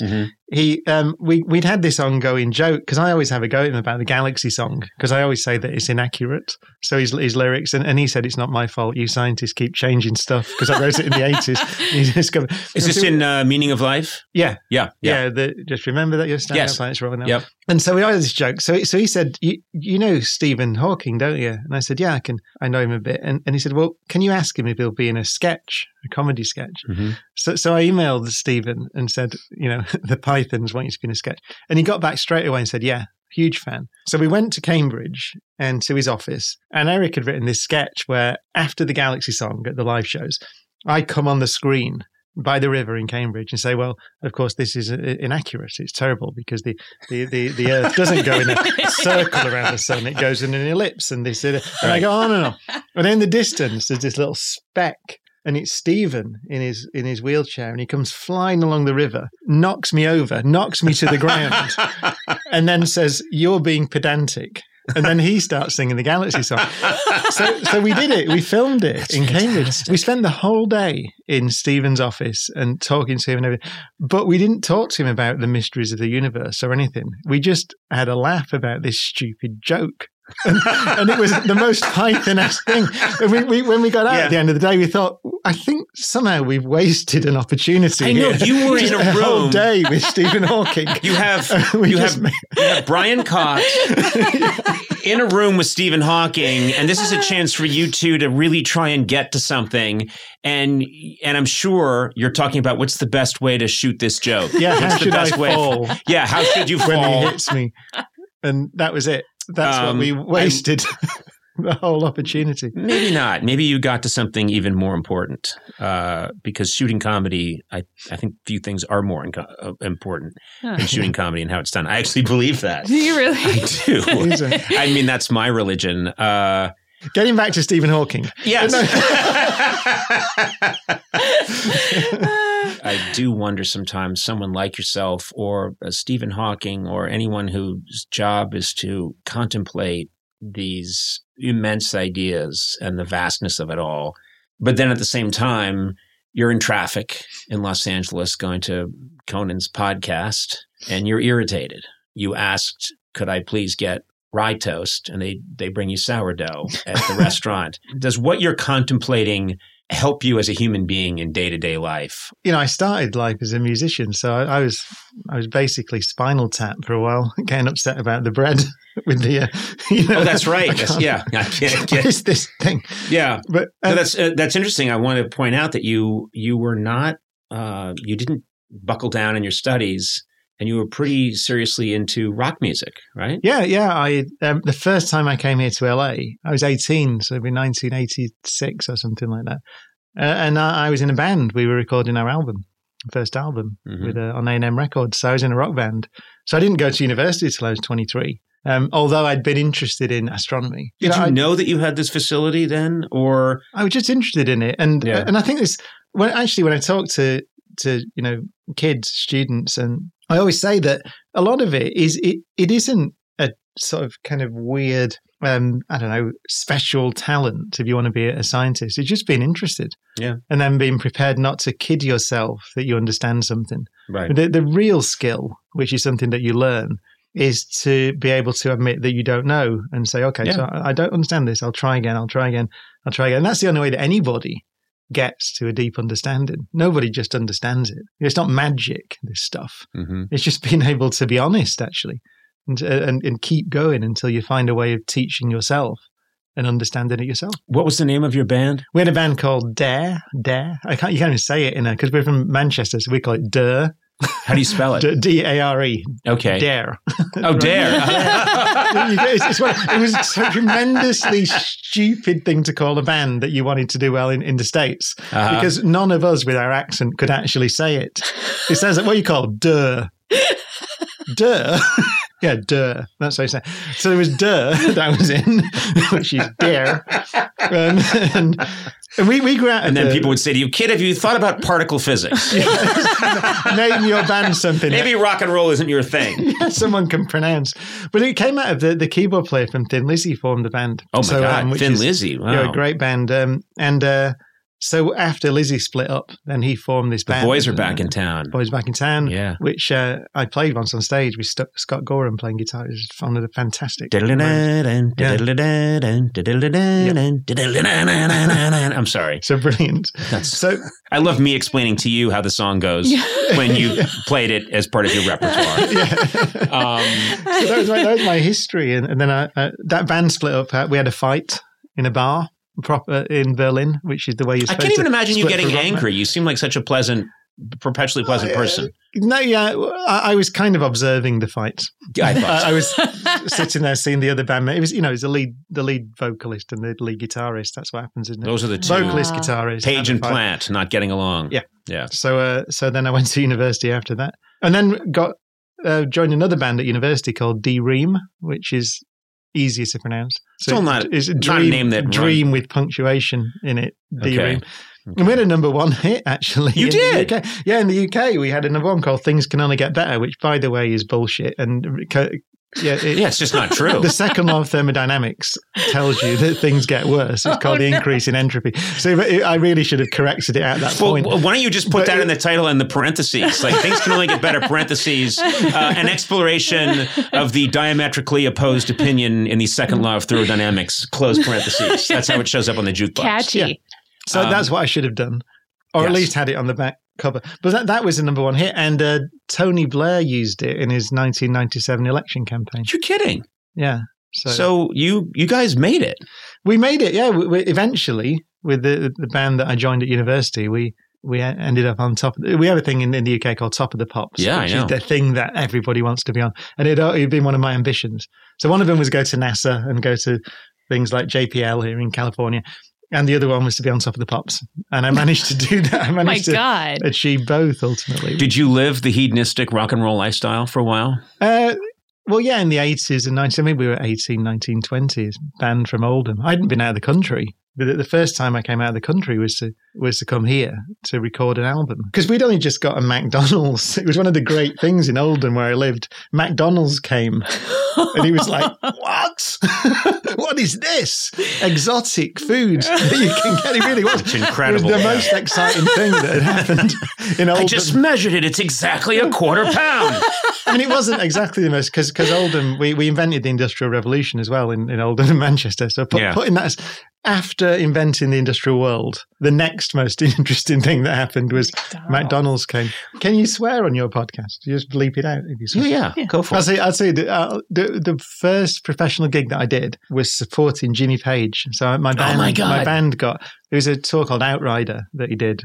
we'd had this ongoing joke, because I always have a go at him about the Galaxy song, because I always say that it's inaccurate. So his lyrics, and he said, it's not my fault, you scientists keep changing stuff, because I wrote it in the 80s. Is this in Meaning of Life? Yeah. Just remember that you're standing up planets right now. Yep. And so we had this joke. So he said, you know Stephen Hawking, don't you? And I said, yeah, I know him a bit. And he said, well, can you ask him if he'll be in a comedy sketch? Mm-hmm. So I emailed Stephen and said, the Pythons want you to be in a sketch. And he got back straight away and said, yeah, huge fan. So we went to Cambridge and to his office, and Eric had written this sketch where after the Galaxy song at the live shows, I come on the screen by the river in Cambridge and say, well, of course, this is inaccurate. It's terrible because the Earth doesn't go in a circle around the sun. It goes in an ellipse. And I go on and on. And in the distance, there's this little speck, and it's Stephen in his wheelchair, and he comes flying along the river, knocks me over, knocks me to the ground, and then says, you're being pedantic. And then he starts singing the Galaxy song. So we did it. We filmed it in Cambridge. We spent the whole day in Stephen's office and talking to him and everything. But we didn't talk to him about the mysteries of the universe or anything. We just had a laugh about this stupid joke. And it was the most Python-esque thing. And when we got out at the end of the day, we thought, I think somehow we've wasted an opportunity. I know, you were in a room. Whole day with Stephen Hawking. You have Brian Cox in a room with Stephen Hawking, and this is a chance for you two to really try and get to something. And I'm sure you're talking about what's the best way to shoot this joke. Yeah, how should I fall? How should you fall? When he hits me. And that was it. That's what we wasted. The whole opportunity. Maybe not. Maybe you got to something even more important, because shooting comedy, I think few things are more important than shooting comedy and how it's done. I actually believe that. Do you really? I do. I mean, that's my religion. Getting back to Stephen Hawking. Yes. I do wonder sometimes someone like yourself or Stephen Hawking or anyone whose job is to contemplate these immense ideas and the vastness of it all. But then at the same time, you're in traffic in Los Angeles going to Conan's podcast and you're irritated. You asked, could I please get rye toast? And they bring you sourdough at the restaurant. Does what you're contemplating help you as a human being in day-to-day life? I started life as a musician, so I was basically Spinal Tap for a while, getting upset about the bread with the. Oh, that's right. I can't what is this thing? Yeah, but that's interesting. I want to point out that you were not, you didn't buckle down in your studies. And you were pretty seriously into rock music, right? Yeah. I the first time I came here to LA, I was 18, so it'd be 1986 or something like that. And I was in a band. We were recording our first album, with on A&M Records. So I was in a rock band. So I didn't go to university till I was 23. Although I'd been interested in astronomy. Did you know that you had this facility then, or I was just interested in it, and I think this. When I talk to kids, students, and I always say that a lot of it isn't a sort of kind of weird, special talent if you want to be a scientist. It's just being interested. Yeah. And then being prepared not to kid yourself that you understand something. Right. The real skill, which is something that you learn, is to be able to admit that you don't know and say, okay, so I don't understand this. I'll try again. And that's the only way that anybody gets to a deep understanding. Nobody just understands it. It's not magic, this stuff. Mm-hmm. It's just being able to be honest, actually, and keep going until you find a way of teaching yourself and understanding it yourself. What was the name of your band? We had a band called Dare. You can't even say it because we're from Manchester, so we call it Dare. How do you spell it? D-A-R-E. Okay. Dare. Oh, Dare. It was a tremendously stupid thing to call a band that you wanted to do well in the States because none of us with our accent could actually say it. It sounds like what you call Duh. Duh. Yeah, Duh. That's how you say it. So there was Duh that was in, which is Dare. And we grew out. And then people would say to you, kid, have you thought about particle physics? Name your band something. Maybe rock and roll isn't your thing. Someone can pronounce. But it came out of the keyboard player from Thin Lizzy formed the band. Oh, my God. Thin Lizzy. Wow. Yeah, a great band. So after Lizzy split up, then he formed this band. The Boys Are Back in Town. Boys Back in Town, yeah. Which I played once on stage with Scott Gorham playing guitar. It was one of the fantastic. I'm sorry. So brilliant. I love me explaining to you how the song goes when you played it as part of your repertoire. So that was my history. And then that band split up. We had a fight in a bar. Proper in Berlin, which is the way you're supposed to. I can't even imagine you getting angry. You seem like such a perpetually pleasant person. No, yeah, I was kind of observing the fight. I thought so. I was sitting there seeing the other bandmate. It was, it was the lead vocalist and the lead guitarist. That's what happens, isn't it? Those are the two. Vocalist, guitarist. Page and Plant not getting along. Yeah. So then I went to university after that, and then joined another band at university called D-Ream, which is easier to pronounce. So still not, it's not a name that dream with punctuation in it. D-Ream. Okay. And we had a number one hit, actually. You did? The UK. Yeah, in the UK, we had a number one called Things Can Only Get Better, which, by the way, is bullshit. And it's just not true. The second law of thermodynamics tells you that things get worse. It's called the increase in entropy. So I really should have corrected it at that point. Why don't you just put that in the title and the parentheses? Like, things can only get better, parentheses, an exploration of the diametrically opposed opinion in the second law of thermodynamics, close parentheses. That's how it shows up on the jukebox. Catchy. Yeah. So that's what I should have done. Or at least had it on the back cover. But that was the number one hit. And Tony Blair used it in his 1997 election campaign. You're kidding. Yeah. So you guys made it. We made it, yeah. We eventually, with the band that I joined at university, we ended up on top. We have a thing in the UK called Top of the Pops. Yeah, which I know. is the thing that everybody wants to be on. And it'd been one of my ambitions. So one of them was go to NASA and go to things like JPL here in California. And the other one was to be on Top of the Pops. And I managed to do that. I managed to achieve both, ultimately. Did you live the hedonistic rock and roll lifestyle for a while? Well, yeah, in the 80s and 90s. I mean, we were 18, 19, 20s, band from Oldham. I hadn't been out of the country. The first time I came out of the country was to come here to record an album. Because we'd only just got a McDonald's. It was one of the great things in Oldham where I lived. McDonald's came. And he was like, what? What is this? Exotic food that you can get. It really was. It's incredible. It was the most exciting thing that had happened in Oldham. I just measured it. It's exactly a quarter pound. I mean, it wasn't exactly the most, because Oldham, we invented the Industrial Revolution as well in Oldham and Manchester. So putting that as, after inventing the industrial world, the next most interesting thing that happened was McDonald's came. Can you swear on your podcast? You just bleep it out if you swear. Yeah. Go for it. I'd say the first professional gig that I did was supporting Jimmy Page. So my band got, it was a tour called Outrider that he did.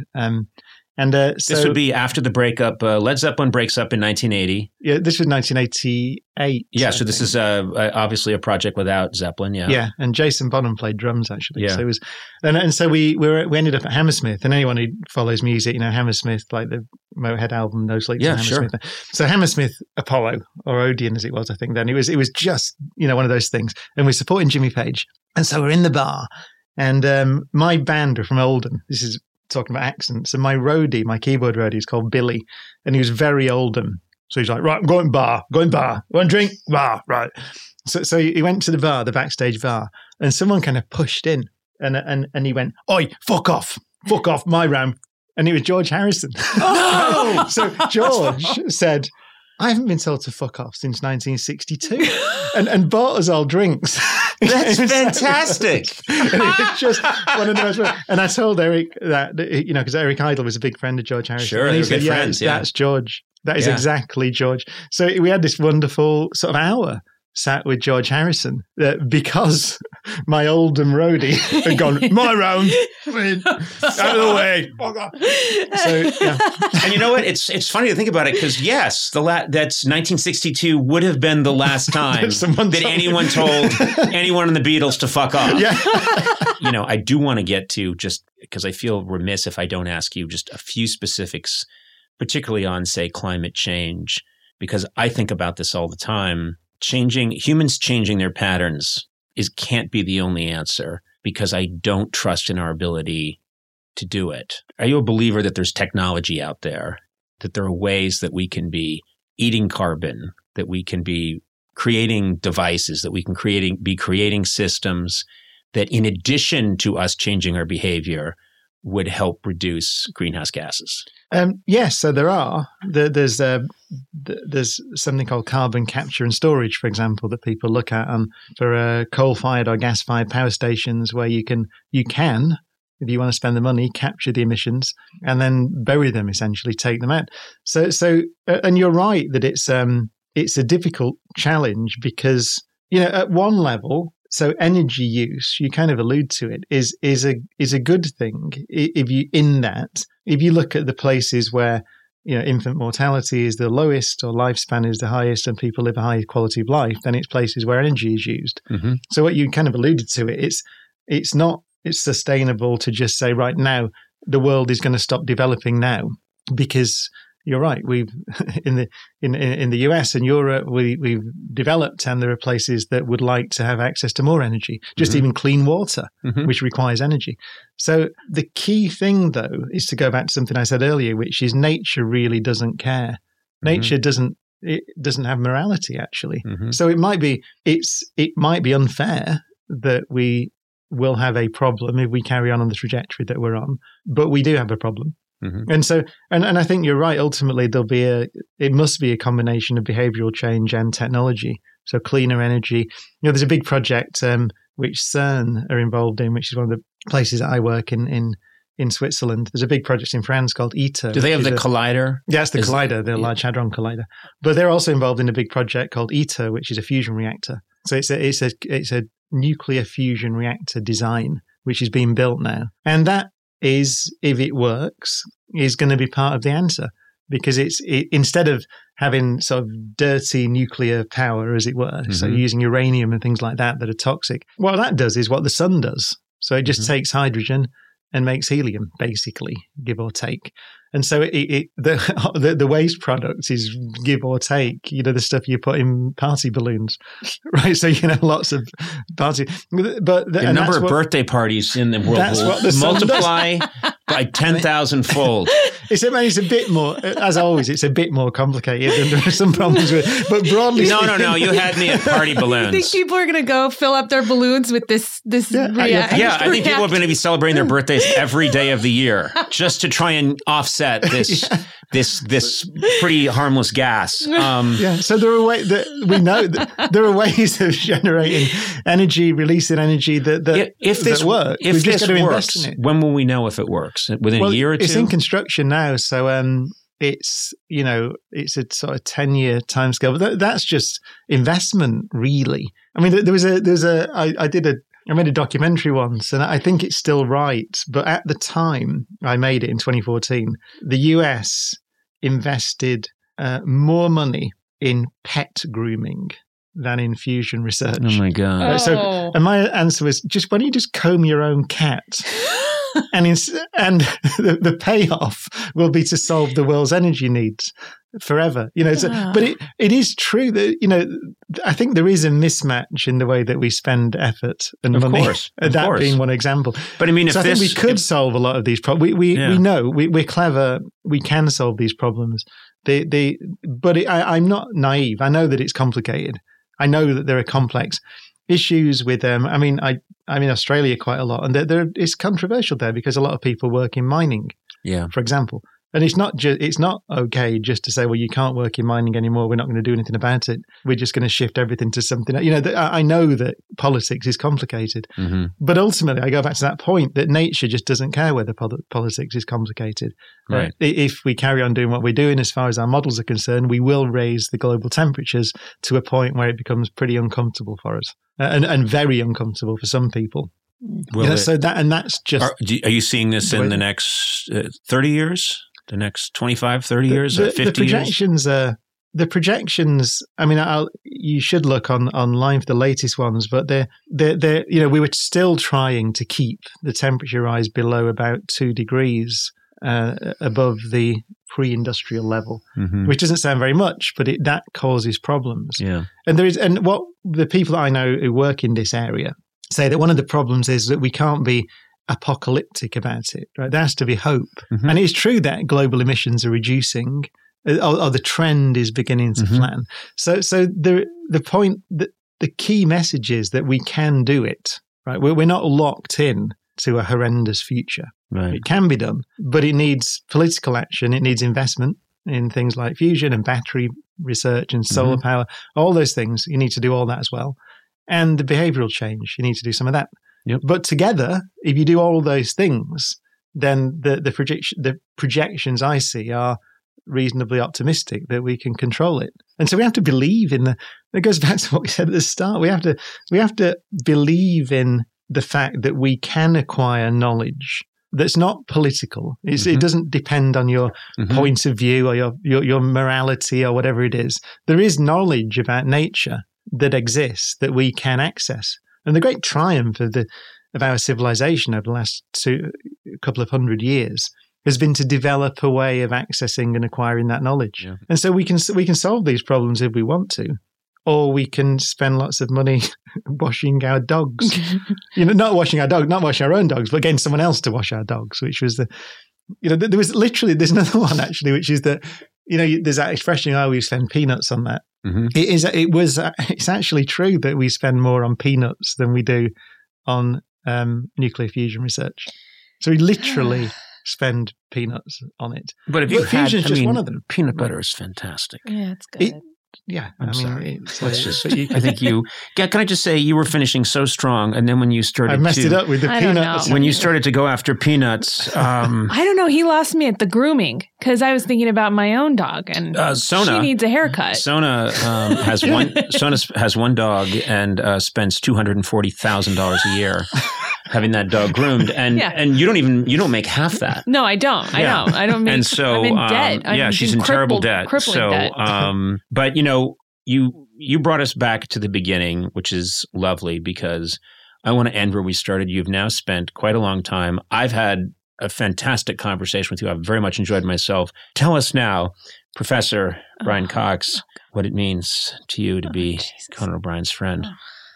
This would be after the breakup. Led Zeppelin breaks up in 1980. Yeah, this was 1988. Yeah, so this is obviously a project without Zeppelin. Yeah, yeah, and Jason Bonham played drums actually. Yeah, so it was, and so we ended up at Hammersmith. And anyone who follows music, Hammersmith, like the Motorhead album, No Sleep. Yeah, Hammersmith. Sure. So Hammersmith Apollo or Odeon as it was, I think then it was just one of those things. And we're supporting Jimmy Page, and so we're in the bar, and my band are from Oldham. This is talking about accents, and my keyboard roadie is called Billy, and he was very Oldham. So he's like, right, I'm going bar, one drink, bar, right. So he went to the bar, the backstage bar, and someone kind of pushed in, and he went, oi, fuck off, my round. And it was George Harrison. Oh! So George said, I haven't been told to fuck off since 1962, and bought us all drinks. That's fantastic. And it was just one of the most. And I told Eric that, because Eric Idle was a big friend of George Harrison. Sure, and he they're said, good friends. Yeah, that's George. That is exactly George. So we had this wonderful sort of hour sat with George Harrison because my Oldham roadie had gone, my round, out of the way. So, yeah. And you know what? It's funny to think about it because, yes, that's 1962 would have been the last time that anyone told anyone in the Beatles to fuck off. Yeah. You know, I do want to get to, just because I feel remiss if I don't ask you just a few specifics, particularly on, say, climate change, because I think about this all the time. Humans changing their patterns can't be the only answer, because I don't trust in our ability to do it. Are you a believer that there's technology out there, that there are ways that we can be eating carbon, that we can be creating devices, that we can be creating systems that, in addition to us changing our behavior, would help reduce greenhouse gases? Yes, so there are. There's something called carbon capture and storage, for example, that people look at for coal-fired or gas-fired power stations, where you can, if you want to spend the money, capture the emissions and then bury them, essentially take them out. So, and you're right that it's a difficult challenge because, you know, at one level, so energy use, you kind of allude to it, is a good thing if you look at the places where, you know, infant mortality is the lowest or lifespan is the highest and people live a high quality of life, then it's places where energy is used. Mm-hmm. So what you kind of alluded to, it's sustainable to just say right now the world is going to stop developing now, because you're right. We've in the US and Europe, we've developed, and there are places that would like to have access to more energy, just even clean water, which requires energy. So the key thing, though, is to go back to something I said earlier, which is nature really doesn't care. Nature doesn't have morality, actually. So it might be unfair that we will have a problem if we carry on the trajectory that we're on, but we do have a problem. And so, and I think you're right. Ultimately, it must be a combination of behavioral change and technology. So cleaner energy. You know, there's a big project which CERN are involved in, which is one of the places that I work in Switzerland. There's a big project in France called ITER. Do they have the collider? Yes, the collider, the Large Hadron Collider. But they're also involved in a big project called ITER, which is a fusion reactor. So it's a nuclear fusion reactor design, which is being built now, and that is, if it works, is going to be part of the answer, because it instead of having sort of dirty nuclear power, as it were, so using uranium and things like that are toxic, what that does is what the sun does. So it just takes hydrogen and makes helium, basically, give or take. And so the waste product is, give or take, you know, the stuff you put in party balloons, right? So, you know, lots of party. But the number of birthday parties in the world will multiply by 10,000-fold. It's a bit more, as always, it's a bit more complicated, and there are some problems with it. But broadly speaking, No, you had me at party balloons. I think people are going to go fill up their balloons with this reaction. Yeah, I think people are going to be celebrating their birthdays every day of the year just to try and offset this pretty harmless gas. So there are ways of generating energy, releasing energy that work. If this works, when will we know if it works? Within a year or two? It's in construction now, so it's a sort of 10-year timescale. But that's just investment, really. I mean, I made a documentary once, and I think it's still right. But at the time I made it in 2014, the US invested more money in pet grooming than in fusion research. Oh my God. And my answer was, why don't you just comb your own cat? And the payoff will be to solve the world's energy needs forever. You know, but it is true that, you know, I think there is a mismatch in the way that we spend effort and money. Of course. Being one example. But I mean, I think we could solve a lot of these problems. We know we're clever. We can solve these problems. But I'm not naive. I know that it's complicated. I know that there are complex issues with them. I mean, I'm in Australia quite a lot, and it's controversial there because a lot of people work in mining, for example. And it's not okay just to say, well, you can't work in mining anymore. We're not going to do anything about it. We're just going to shift everything to something. I know that politics is complicated, but ultimately I go back to that point that nature just doesn't care whether politics is complicated. Right. If we carry on doing what we're doing, as far as our models are concerned, we will raise the global temperatures to a point where it becomes pretty uncomfortable for us, and very uncomfortable for some people. That's just. Are you seeing this in the next 30 years? The next 25, 30 years, 50 projections years? The projections, I mean, you should look online for the latest ones, but they're we were still trying to keep the temperature rise below about 2 degrees above the pre-industrial level, which doesn't sound very much, but that causes problems. Yeah. And what the people that I know who work in this area say that one of the problems is that we can't be apocalyptic about it, right? There has to be hope. And it's true that global emissions are reducing, or the trend is beginning to flatten. So the point, that the key message is that we can do it, right? We're not locked in to a horrendous future. Right. It can be done, but it needs political action. It needs investment in things like fusion and battery research and solar power, all those things. You need to do all that as well. And the behavioral change, you need to do some of that. Yep. But together, if you do all those things, then the projections I see are reasonably optimistic that we can control it. And so we have to believe it goes back to what we said at the start. We have to believe in the fact that we can acquire knowledge that's not political. It doesn't depend on your point of view or your morality or whatever it is. There is knowledge about nature that exists that we can access. And the great triumph of our civilization over the last couple of hundred years has been to develop a way of accessing and acquiring that knowledge. Yeah. And so we can solve these problems if we want to, or we can spend lots of money washing our dogs. Not washing our own dogs, but getting someone else to wash our dogs, which was there's another one actually, which is that, there's that expression, we spend peanuts on that. It's actually true that we spend more on peanuts than we do on nuclear fusion research. So we literally spend peanuts on it. But fusion is just one of them. Peanut butter is fantastic. Yeah, it's good. I'm sorry. I think can I just say you were finishing so strong, and then when you started I messed it up with the peanuts. When you started to go after peanuts. I don't know. He lost me at the grooming because I was thinking about my own dog, and Sona, she needs a haircut. Sona has one dog and spends $240,000 a year having that dog groomed, and you don't make half that. No, I don't. I don't make. And so, I'm in debt. She's in terrible debt. Crippling debt. But you brought us back to the beginning, which is lovely because I want to end where we started. You've now spent quite a long time. I've had a fantastic conversation with you. I've very much enjoyed myself. Tell us now, Professor Brian Cox, what it means to you to be Conan O'Brien's friend.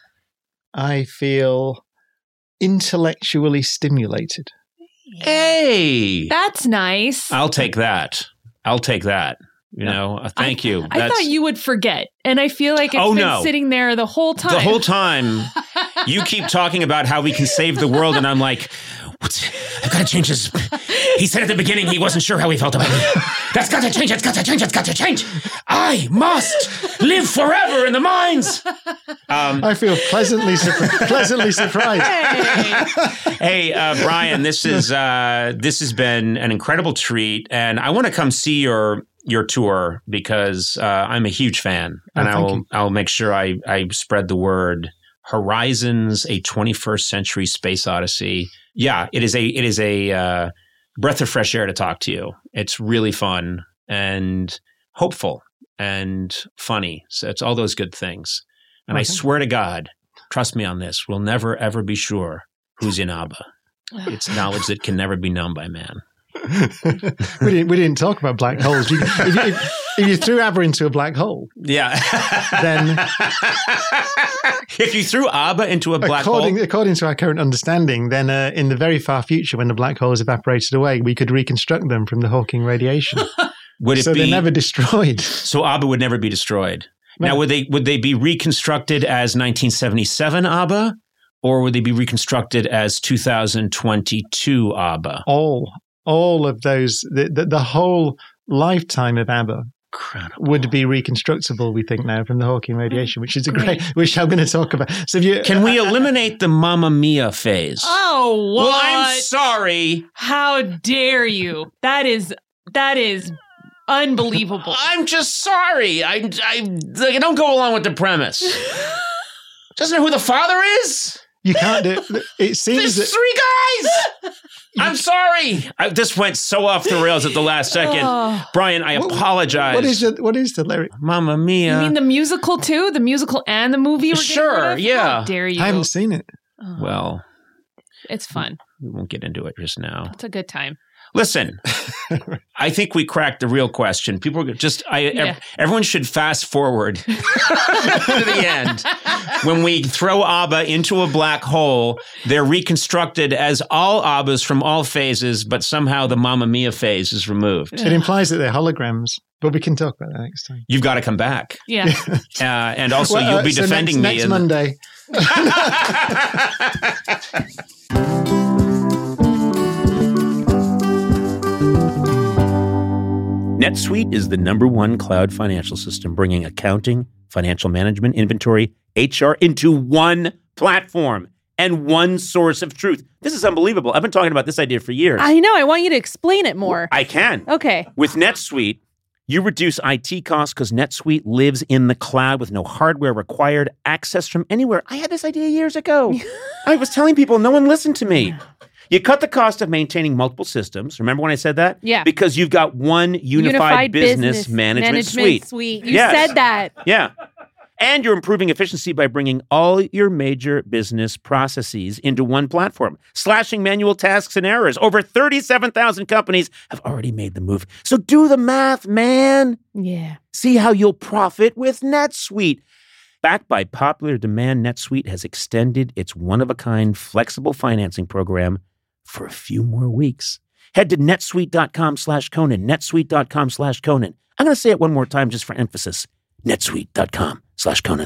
I feel intellectually stimulated. Hey! That's nice. I'll take that. Thank you. I thought you would forget. And I feel like it's been sitting there the whole time. The whole time, you keep talking about how we can save the world. And I'm like, I've got to change this. He said at the beginning he wasn't sure how he felt about me. That's got to change. It's got to change. I must live forever in the mines. I feel pleasantly surprised. Hey, Brian, this has been an incredible treat. And I want to come see your tour because I'm a huge fan, and I'll make sure I spread the word. Horizons: A 21st Century Space Odyssey. Yeah, it is a breath of fresh air to talk to you. It's really fun and hopeful and funny. So it's all those good things. And I swear to God, trust me on this, we'll never ever be sure who's in Abba. It's knowledge that can never be known by man. we didn't talk about black holes. If you threw Abba into a black hole, then if you threw Abba into a black hole, according to our current understanding, then in the very far future, when the black hole has evaporated away, we could reconstruct them from the Hawking radiation. They're never destroyed. So Abba would never be destroyed. No. Now, would they be reconstructed as 1977 Abba, or would they be reconstructed as 2022 Abba? All all of those, the whole lifetime of ABBA would be reconstructible, we think now, from the Hawking radiation, which is which I'm going to talk about. So can we eliminate the Mamma Mia phase? Oh, what? Well, I'm sorry. How dare you? That is unbelievable. I'm just sorry. I don't go along with the premise. Doesn't know who the father is? You can't do it. It seems There's three guys. I'm sorry. This went so off the rails at the last second. Brian, I apologize. What is the lyric? Mamma Mia. You mean the musical too? The musical and the movie? Sure, yeah. How dare you? I haven't seen it. Well, it's fun. We won't get into it just now. It's a good time. Listen, I think we cracked the real question. People are just, everyone should fast forward to the end. When we throw ABBA into a black hole, they're reconstructed as all ABBAs from all phases, but somehow the Mamma Mia phase is removed. It implies that they're holograms, but we can talk about that next time. You've got to come back. Yeah. And also you'll be defending next me. Monday. NetSuite is the #1 cloud financial system, bringing accounting, financial management, inventory, HR into one platform and one source of truth. This is unbelievable. I've been talking about this idea for years. I know. I want you to explain it more. I can. Okay. With NetSuite, you reduce IT costs because NetSuite lives in the cloud with no hardware required, access from anywhere. I had this idea years ago. I was telling people, no one listened to me. You cut the cost of maintaining multiple systems. Remember when I said that? Yeah. Because you've got one unified business management suite. You said that. Yeah. And you're improving efficiency by bringing all your major business processes into one platform, slashing manual tasks and errors. Over 37,000 companies have already made the move. So do the math, man. Yeah. See how you'll profit with NetSuite. Backed by popular demand, NetSuite has extended its one-of-a-kind flexible financing program for a few more weeks. Head to netsuite.com/Conan, netsuite.com/Conan. I'm going to say it one more time just for emphasis. netsuite.com/Conan.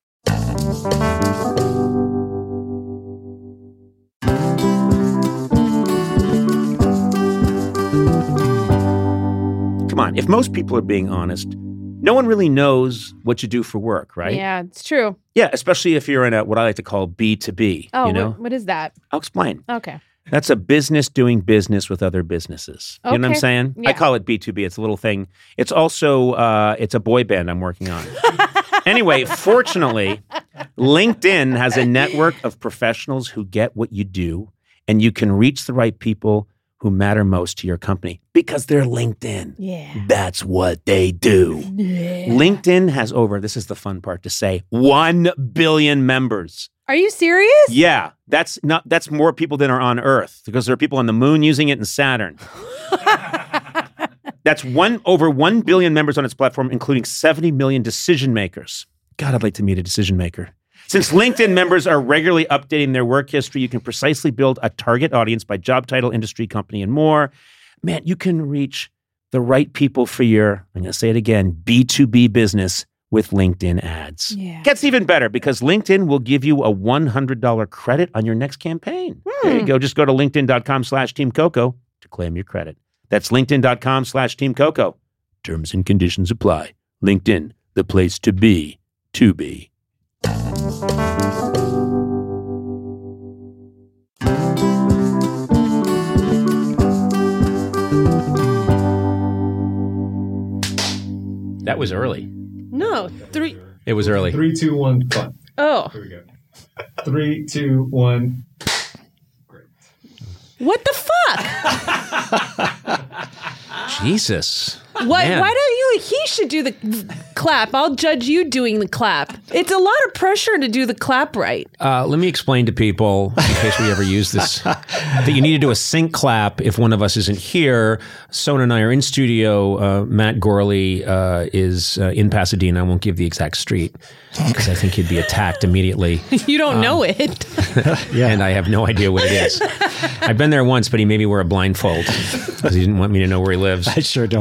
Come on, if most people are being honest, no one really knows what you do for work, right? Yeah, it's true. Yeah, especially if you're in what I like to call B2B. Oh, you know? what is that? I'll explain. Okay. That's a business doing business with other businesses. You know what I'm saying? Yeah. I call it B2B. It's a little thing. It's also, it's a boy band I'm working on. Anyway, fortunately, LinkedIn has a network of professionals who get what you do, and you can reach the right people who matter most to your company because they're LinkedIn. Yeah. That's what they do. Yeah. LinkedIn has this is the fun part to say, 1 billion members. Are you serious? Yeah, that's more people than are on Earth because there are people on the moon using it and Saturn. That's over 1 billion members on its platform, including 70 million decision makers. God, I'd like to meet a decision maker. Since LinkedIn members are regularly updating their work history, you can precisely build a target audience by job title, industry, company, and more. Man, you can reach the right people for your, I'm going to say it again, B2B business with LinkedIn ads. Yeah. Gets even better because LinkedIn will give you a $100 credit on your next campaign. There you go. Just go to linkedin.com/Team Coco to claim your credit. That's linkedin.com/Team Coco. Terms and conditions apply. LinkedIn, the place to be, to be. That was early. No, 3. It was early. 3, 2, 1, fun. Oh. Here we go. 3, 2, 1. Great. What the fuck? Jesus. What? Man. Why don't you? He should do the clap. I'll judge you doing the clap. It's a lot of pressure to do the clap right. Let me explain to people, in case we ever use this, that you need to do a sync clap if one of us isn't here. Sona and I are in studio. Matt Gorley is in Pasadena. I won't give the exact street because I think he'd be attacked immediately. You don't know it. Yeah. And I have no idea what it is. I've been there once, but he made me wear a blindfold because he didn't want me to know where he lives. I sure don't. But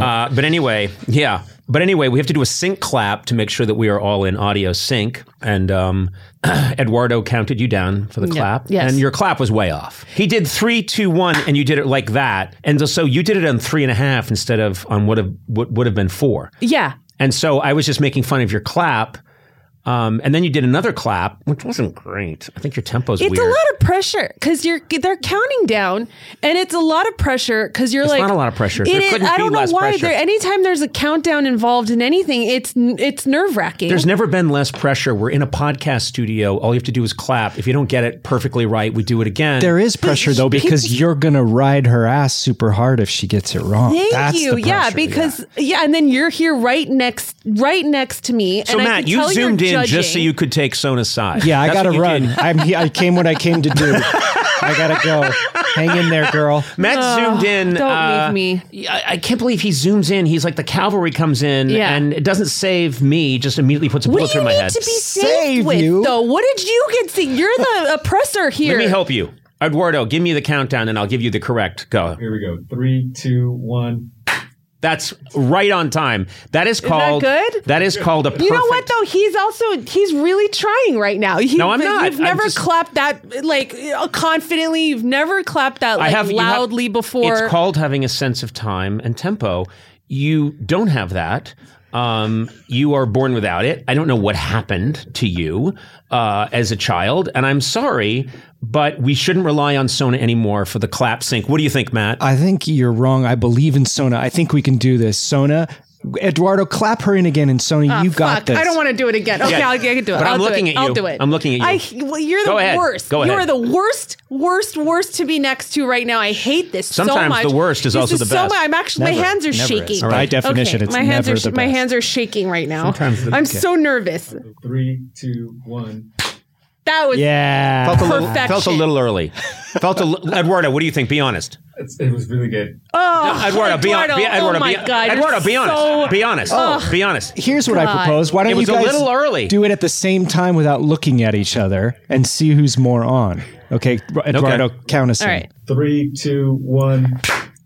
anyway, yeah. But anyway, we have to do a sync clap to make sure that we are all in audio sync. And Eduardo counted you down for the clap. Yes. And your clap was way off. He did 3, 2, 1, and you did it like that. And so you did it on 3.5 instead of on what would have been 4. Yeah. And so I was just making fun of your clap. And then you did another clap, which wasn't great. I think your tempo's weird. It's a lot of pressure because they're counting down, and it's a lot of pressure because you're It's like not a lot of pressure. It There is. couldn't I be don't know less why. pressure. Anytime there's a countdown involved in anything, it's nerve wracking. There's never been less pressure. We're in a podcast studio. All you have to do is clap. If you don't get it perfectly right, we do it again. There is pressure though because you're gonna ride her ass super hard if she gets it wrong. Thank you. Yeah, because and then you're here right next to me. So and Matt, I can you tell zoomed you're in just so judging. you could take Sona's side. Yeah, I That's gotta what you run. did. I came what I came to do. I gotta go. Hang in there, girl. Matt zoomed in. Don't leave me. I can't believe he zooms in. He's like the cavalry comes in and it doesn't save me, just immediately puts a bullet through my head. What do you need to be saved with, though? What did you get saved? You're the oppressor here. Let me help you. Eduardo, give me the countdown and I'll give you the correct go. Here we go. 3, 2, 1. That's right on time. That is called. that good? That is called a perfect. You know what though? He's really trying right now. No, I'm not. You've never clapped that like confidently. You've never clapped that like loudly before. It's called having a sense of time and tempo. You don't have that. You are born without it. I don't know what happened to you as a child, and I'm sorry, but we shouldn't rely on Sona anymore for the clap sync. What do you think, Matt? I think you're wrong. I believe in Sona. I think we can do this. Sona, Eduardo, clap her in again, and Sona, you got this. I don't want to do it again. Okay, Yeah. I can do it. But I'm I'll looking do it. at you. I'll do it. I'm looking at you. You're the Go ahead. worst. Go ahead. You are the worst to be next to right now. I hate this so Sometimes much. the worst is This also the so best. much. I'm actually Never. my hands are Never shaking. is. By definition, it's my hands never are the my best. hands are shaking right now. Sometimes I'm so nervous. 3, 2, 1. That was perfection. Felt a little early. Eduardo, what do you think? Be honest. It was really good. Oh, Eduardo, be honest. oh my God, Eduardo, be you're honest. so- Be honest. Oh. Be honest. Here's what I propose. Why don't It was you a guys little early. do it at the same time without looking at each other and see who's more on? Okay, Eduardo, count us All in. right. 3, 2, 1.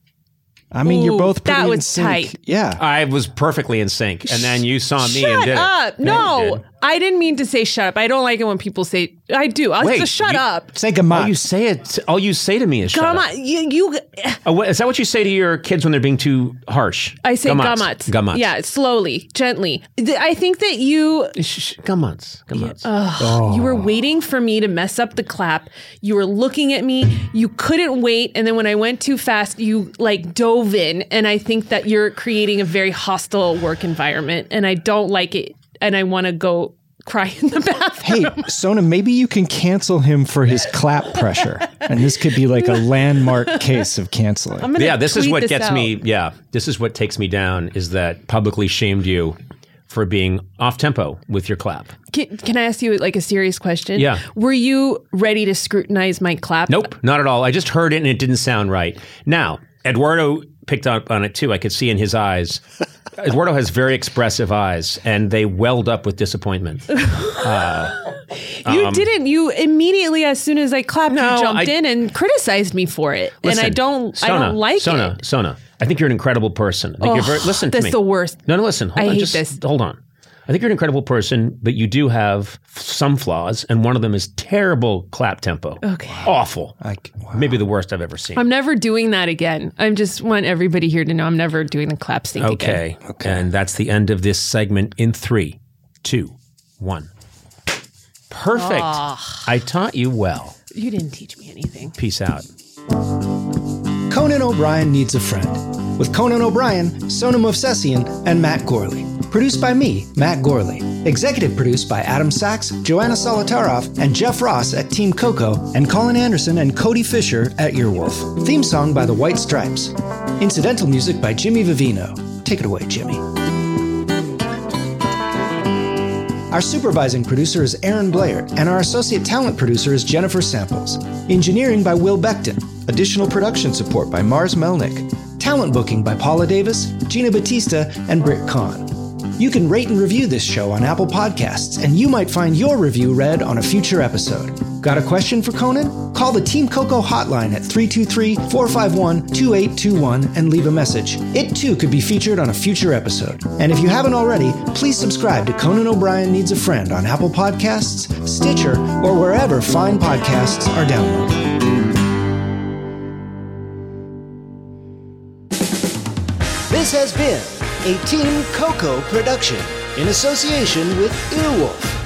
I mean, you're Ooh, both pretty that in was sync. tight. Yeah. I was perfectly in sync, and then you saw me and Shut did up. it. You No, did. I didn't mean to say shut up. I don't like it when people say, I do. I'll Wait, just shut you- up. Say gamat. All you say to me is shut Come up. on. You Is that what you say to your kids when they're being too harsh? I say Gamuts. gamuts. Yeah, slowly, gently. I think that you Gamuts. you were waiting for me to mess up the clap. You were looking at me. You couldn't wait. And then when I went too fast, you like dove in. And I think that you're creating a very hostile work environment. And I don't like it. And I want to go cry in the bathroom. Hey, Sona, maybe you can cancel him for his clap pressure. And this could be like a landmark case of canceling. I'm gonna Yeah, this is tweet what this gets out. me. Yeah, this is what takes me down is that publicly shamed you for being off tempo with your clap. Can I ask you like a serious question? Yeah. Were you ready to scrutinize my clap? Nope, not at all. I just heard it and it didn't sound right. Now, Eduardo picked up on it too. I could see in his eyes. Eduardo has very expressive eyes, and they welled up with disappointment. You didn't. You immediately, as soon as I clapped, No, you jumped I- in and criticized me for it. Listen, and I don't like it. Sona, I think you're an incredible person. I think you're very, listen to me. That's the worst. No, listen. Hold I on, hate just this. Hold on. I think you're an incredible person, but you do have some flaws, and one of them is terrible clap tempo. Okay. Awful. Wow. Maybe the worst I've ever seen. I'm never doing that again. I just want everybody here to know I'm never doing the clap sync again. Okay. And that's the end of this segment in 3, 2, 1. Perfect. I taught you well. You didn't teach me anything. Peace out. Conan O'Brien Needs a Friend. With Conan O'Brien, Sona Movsesian, and Matt Gorley. Produced by me, Matt Gorley. Executive produced by Adam Sachs, Joanna Solotaroff, and Jeff Ross at Team Coco, and Colin Anderson and Cody Fisher at Earwolf. Theme song by the White Stripes. Incidental music by Jimmy Vivino. Take it away, Jimmy. Our supervising producer is Aaron Blair, and our associate talent producer is Jennifer Samples. Engineering by Will Beckton. Additional production support by Mars Melnick. Talent booking by Paula Davis, Gina Batista, and Britt Kahn. You can rate and review this show on Apple Podcasts, and you might find your review read on a future episode. Got a question for Conan? Call the Team Coco hotline at 323-451-2821 and leave a message. It too could be featured on a future episode. And if you haven't already, please subscribe to Conan O'Brien Needs a Friend on Apple Podcasts, Stitcher, or wherever fine podcasts are downloaded. This has been a Team Coco production in association with Earwolf.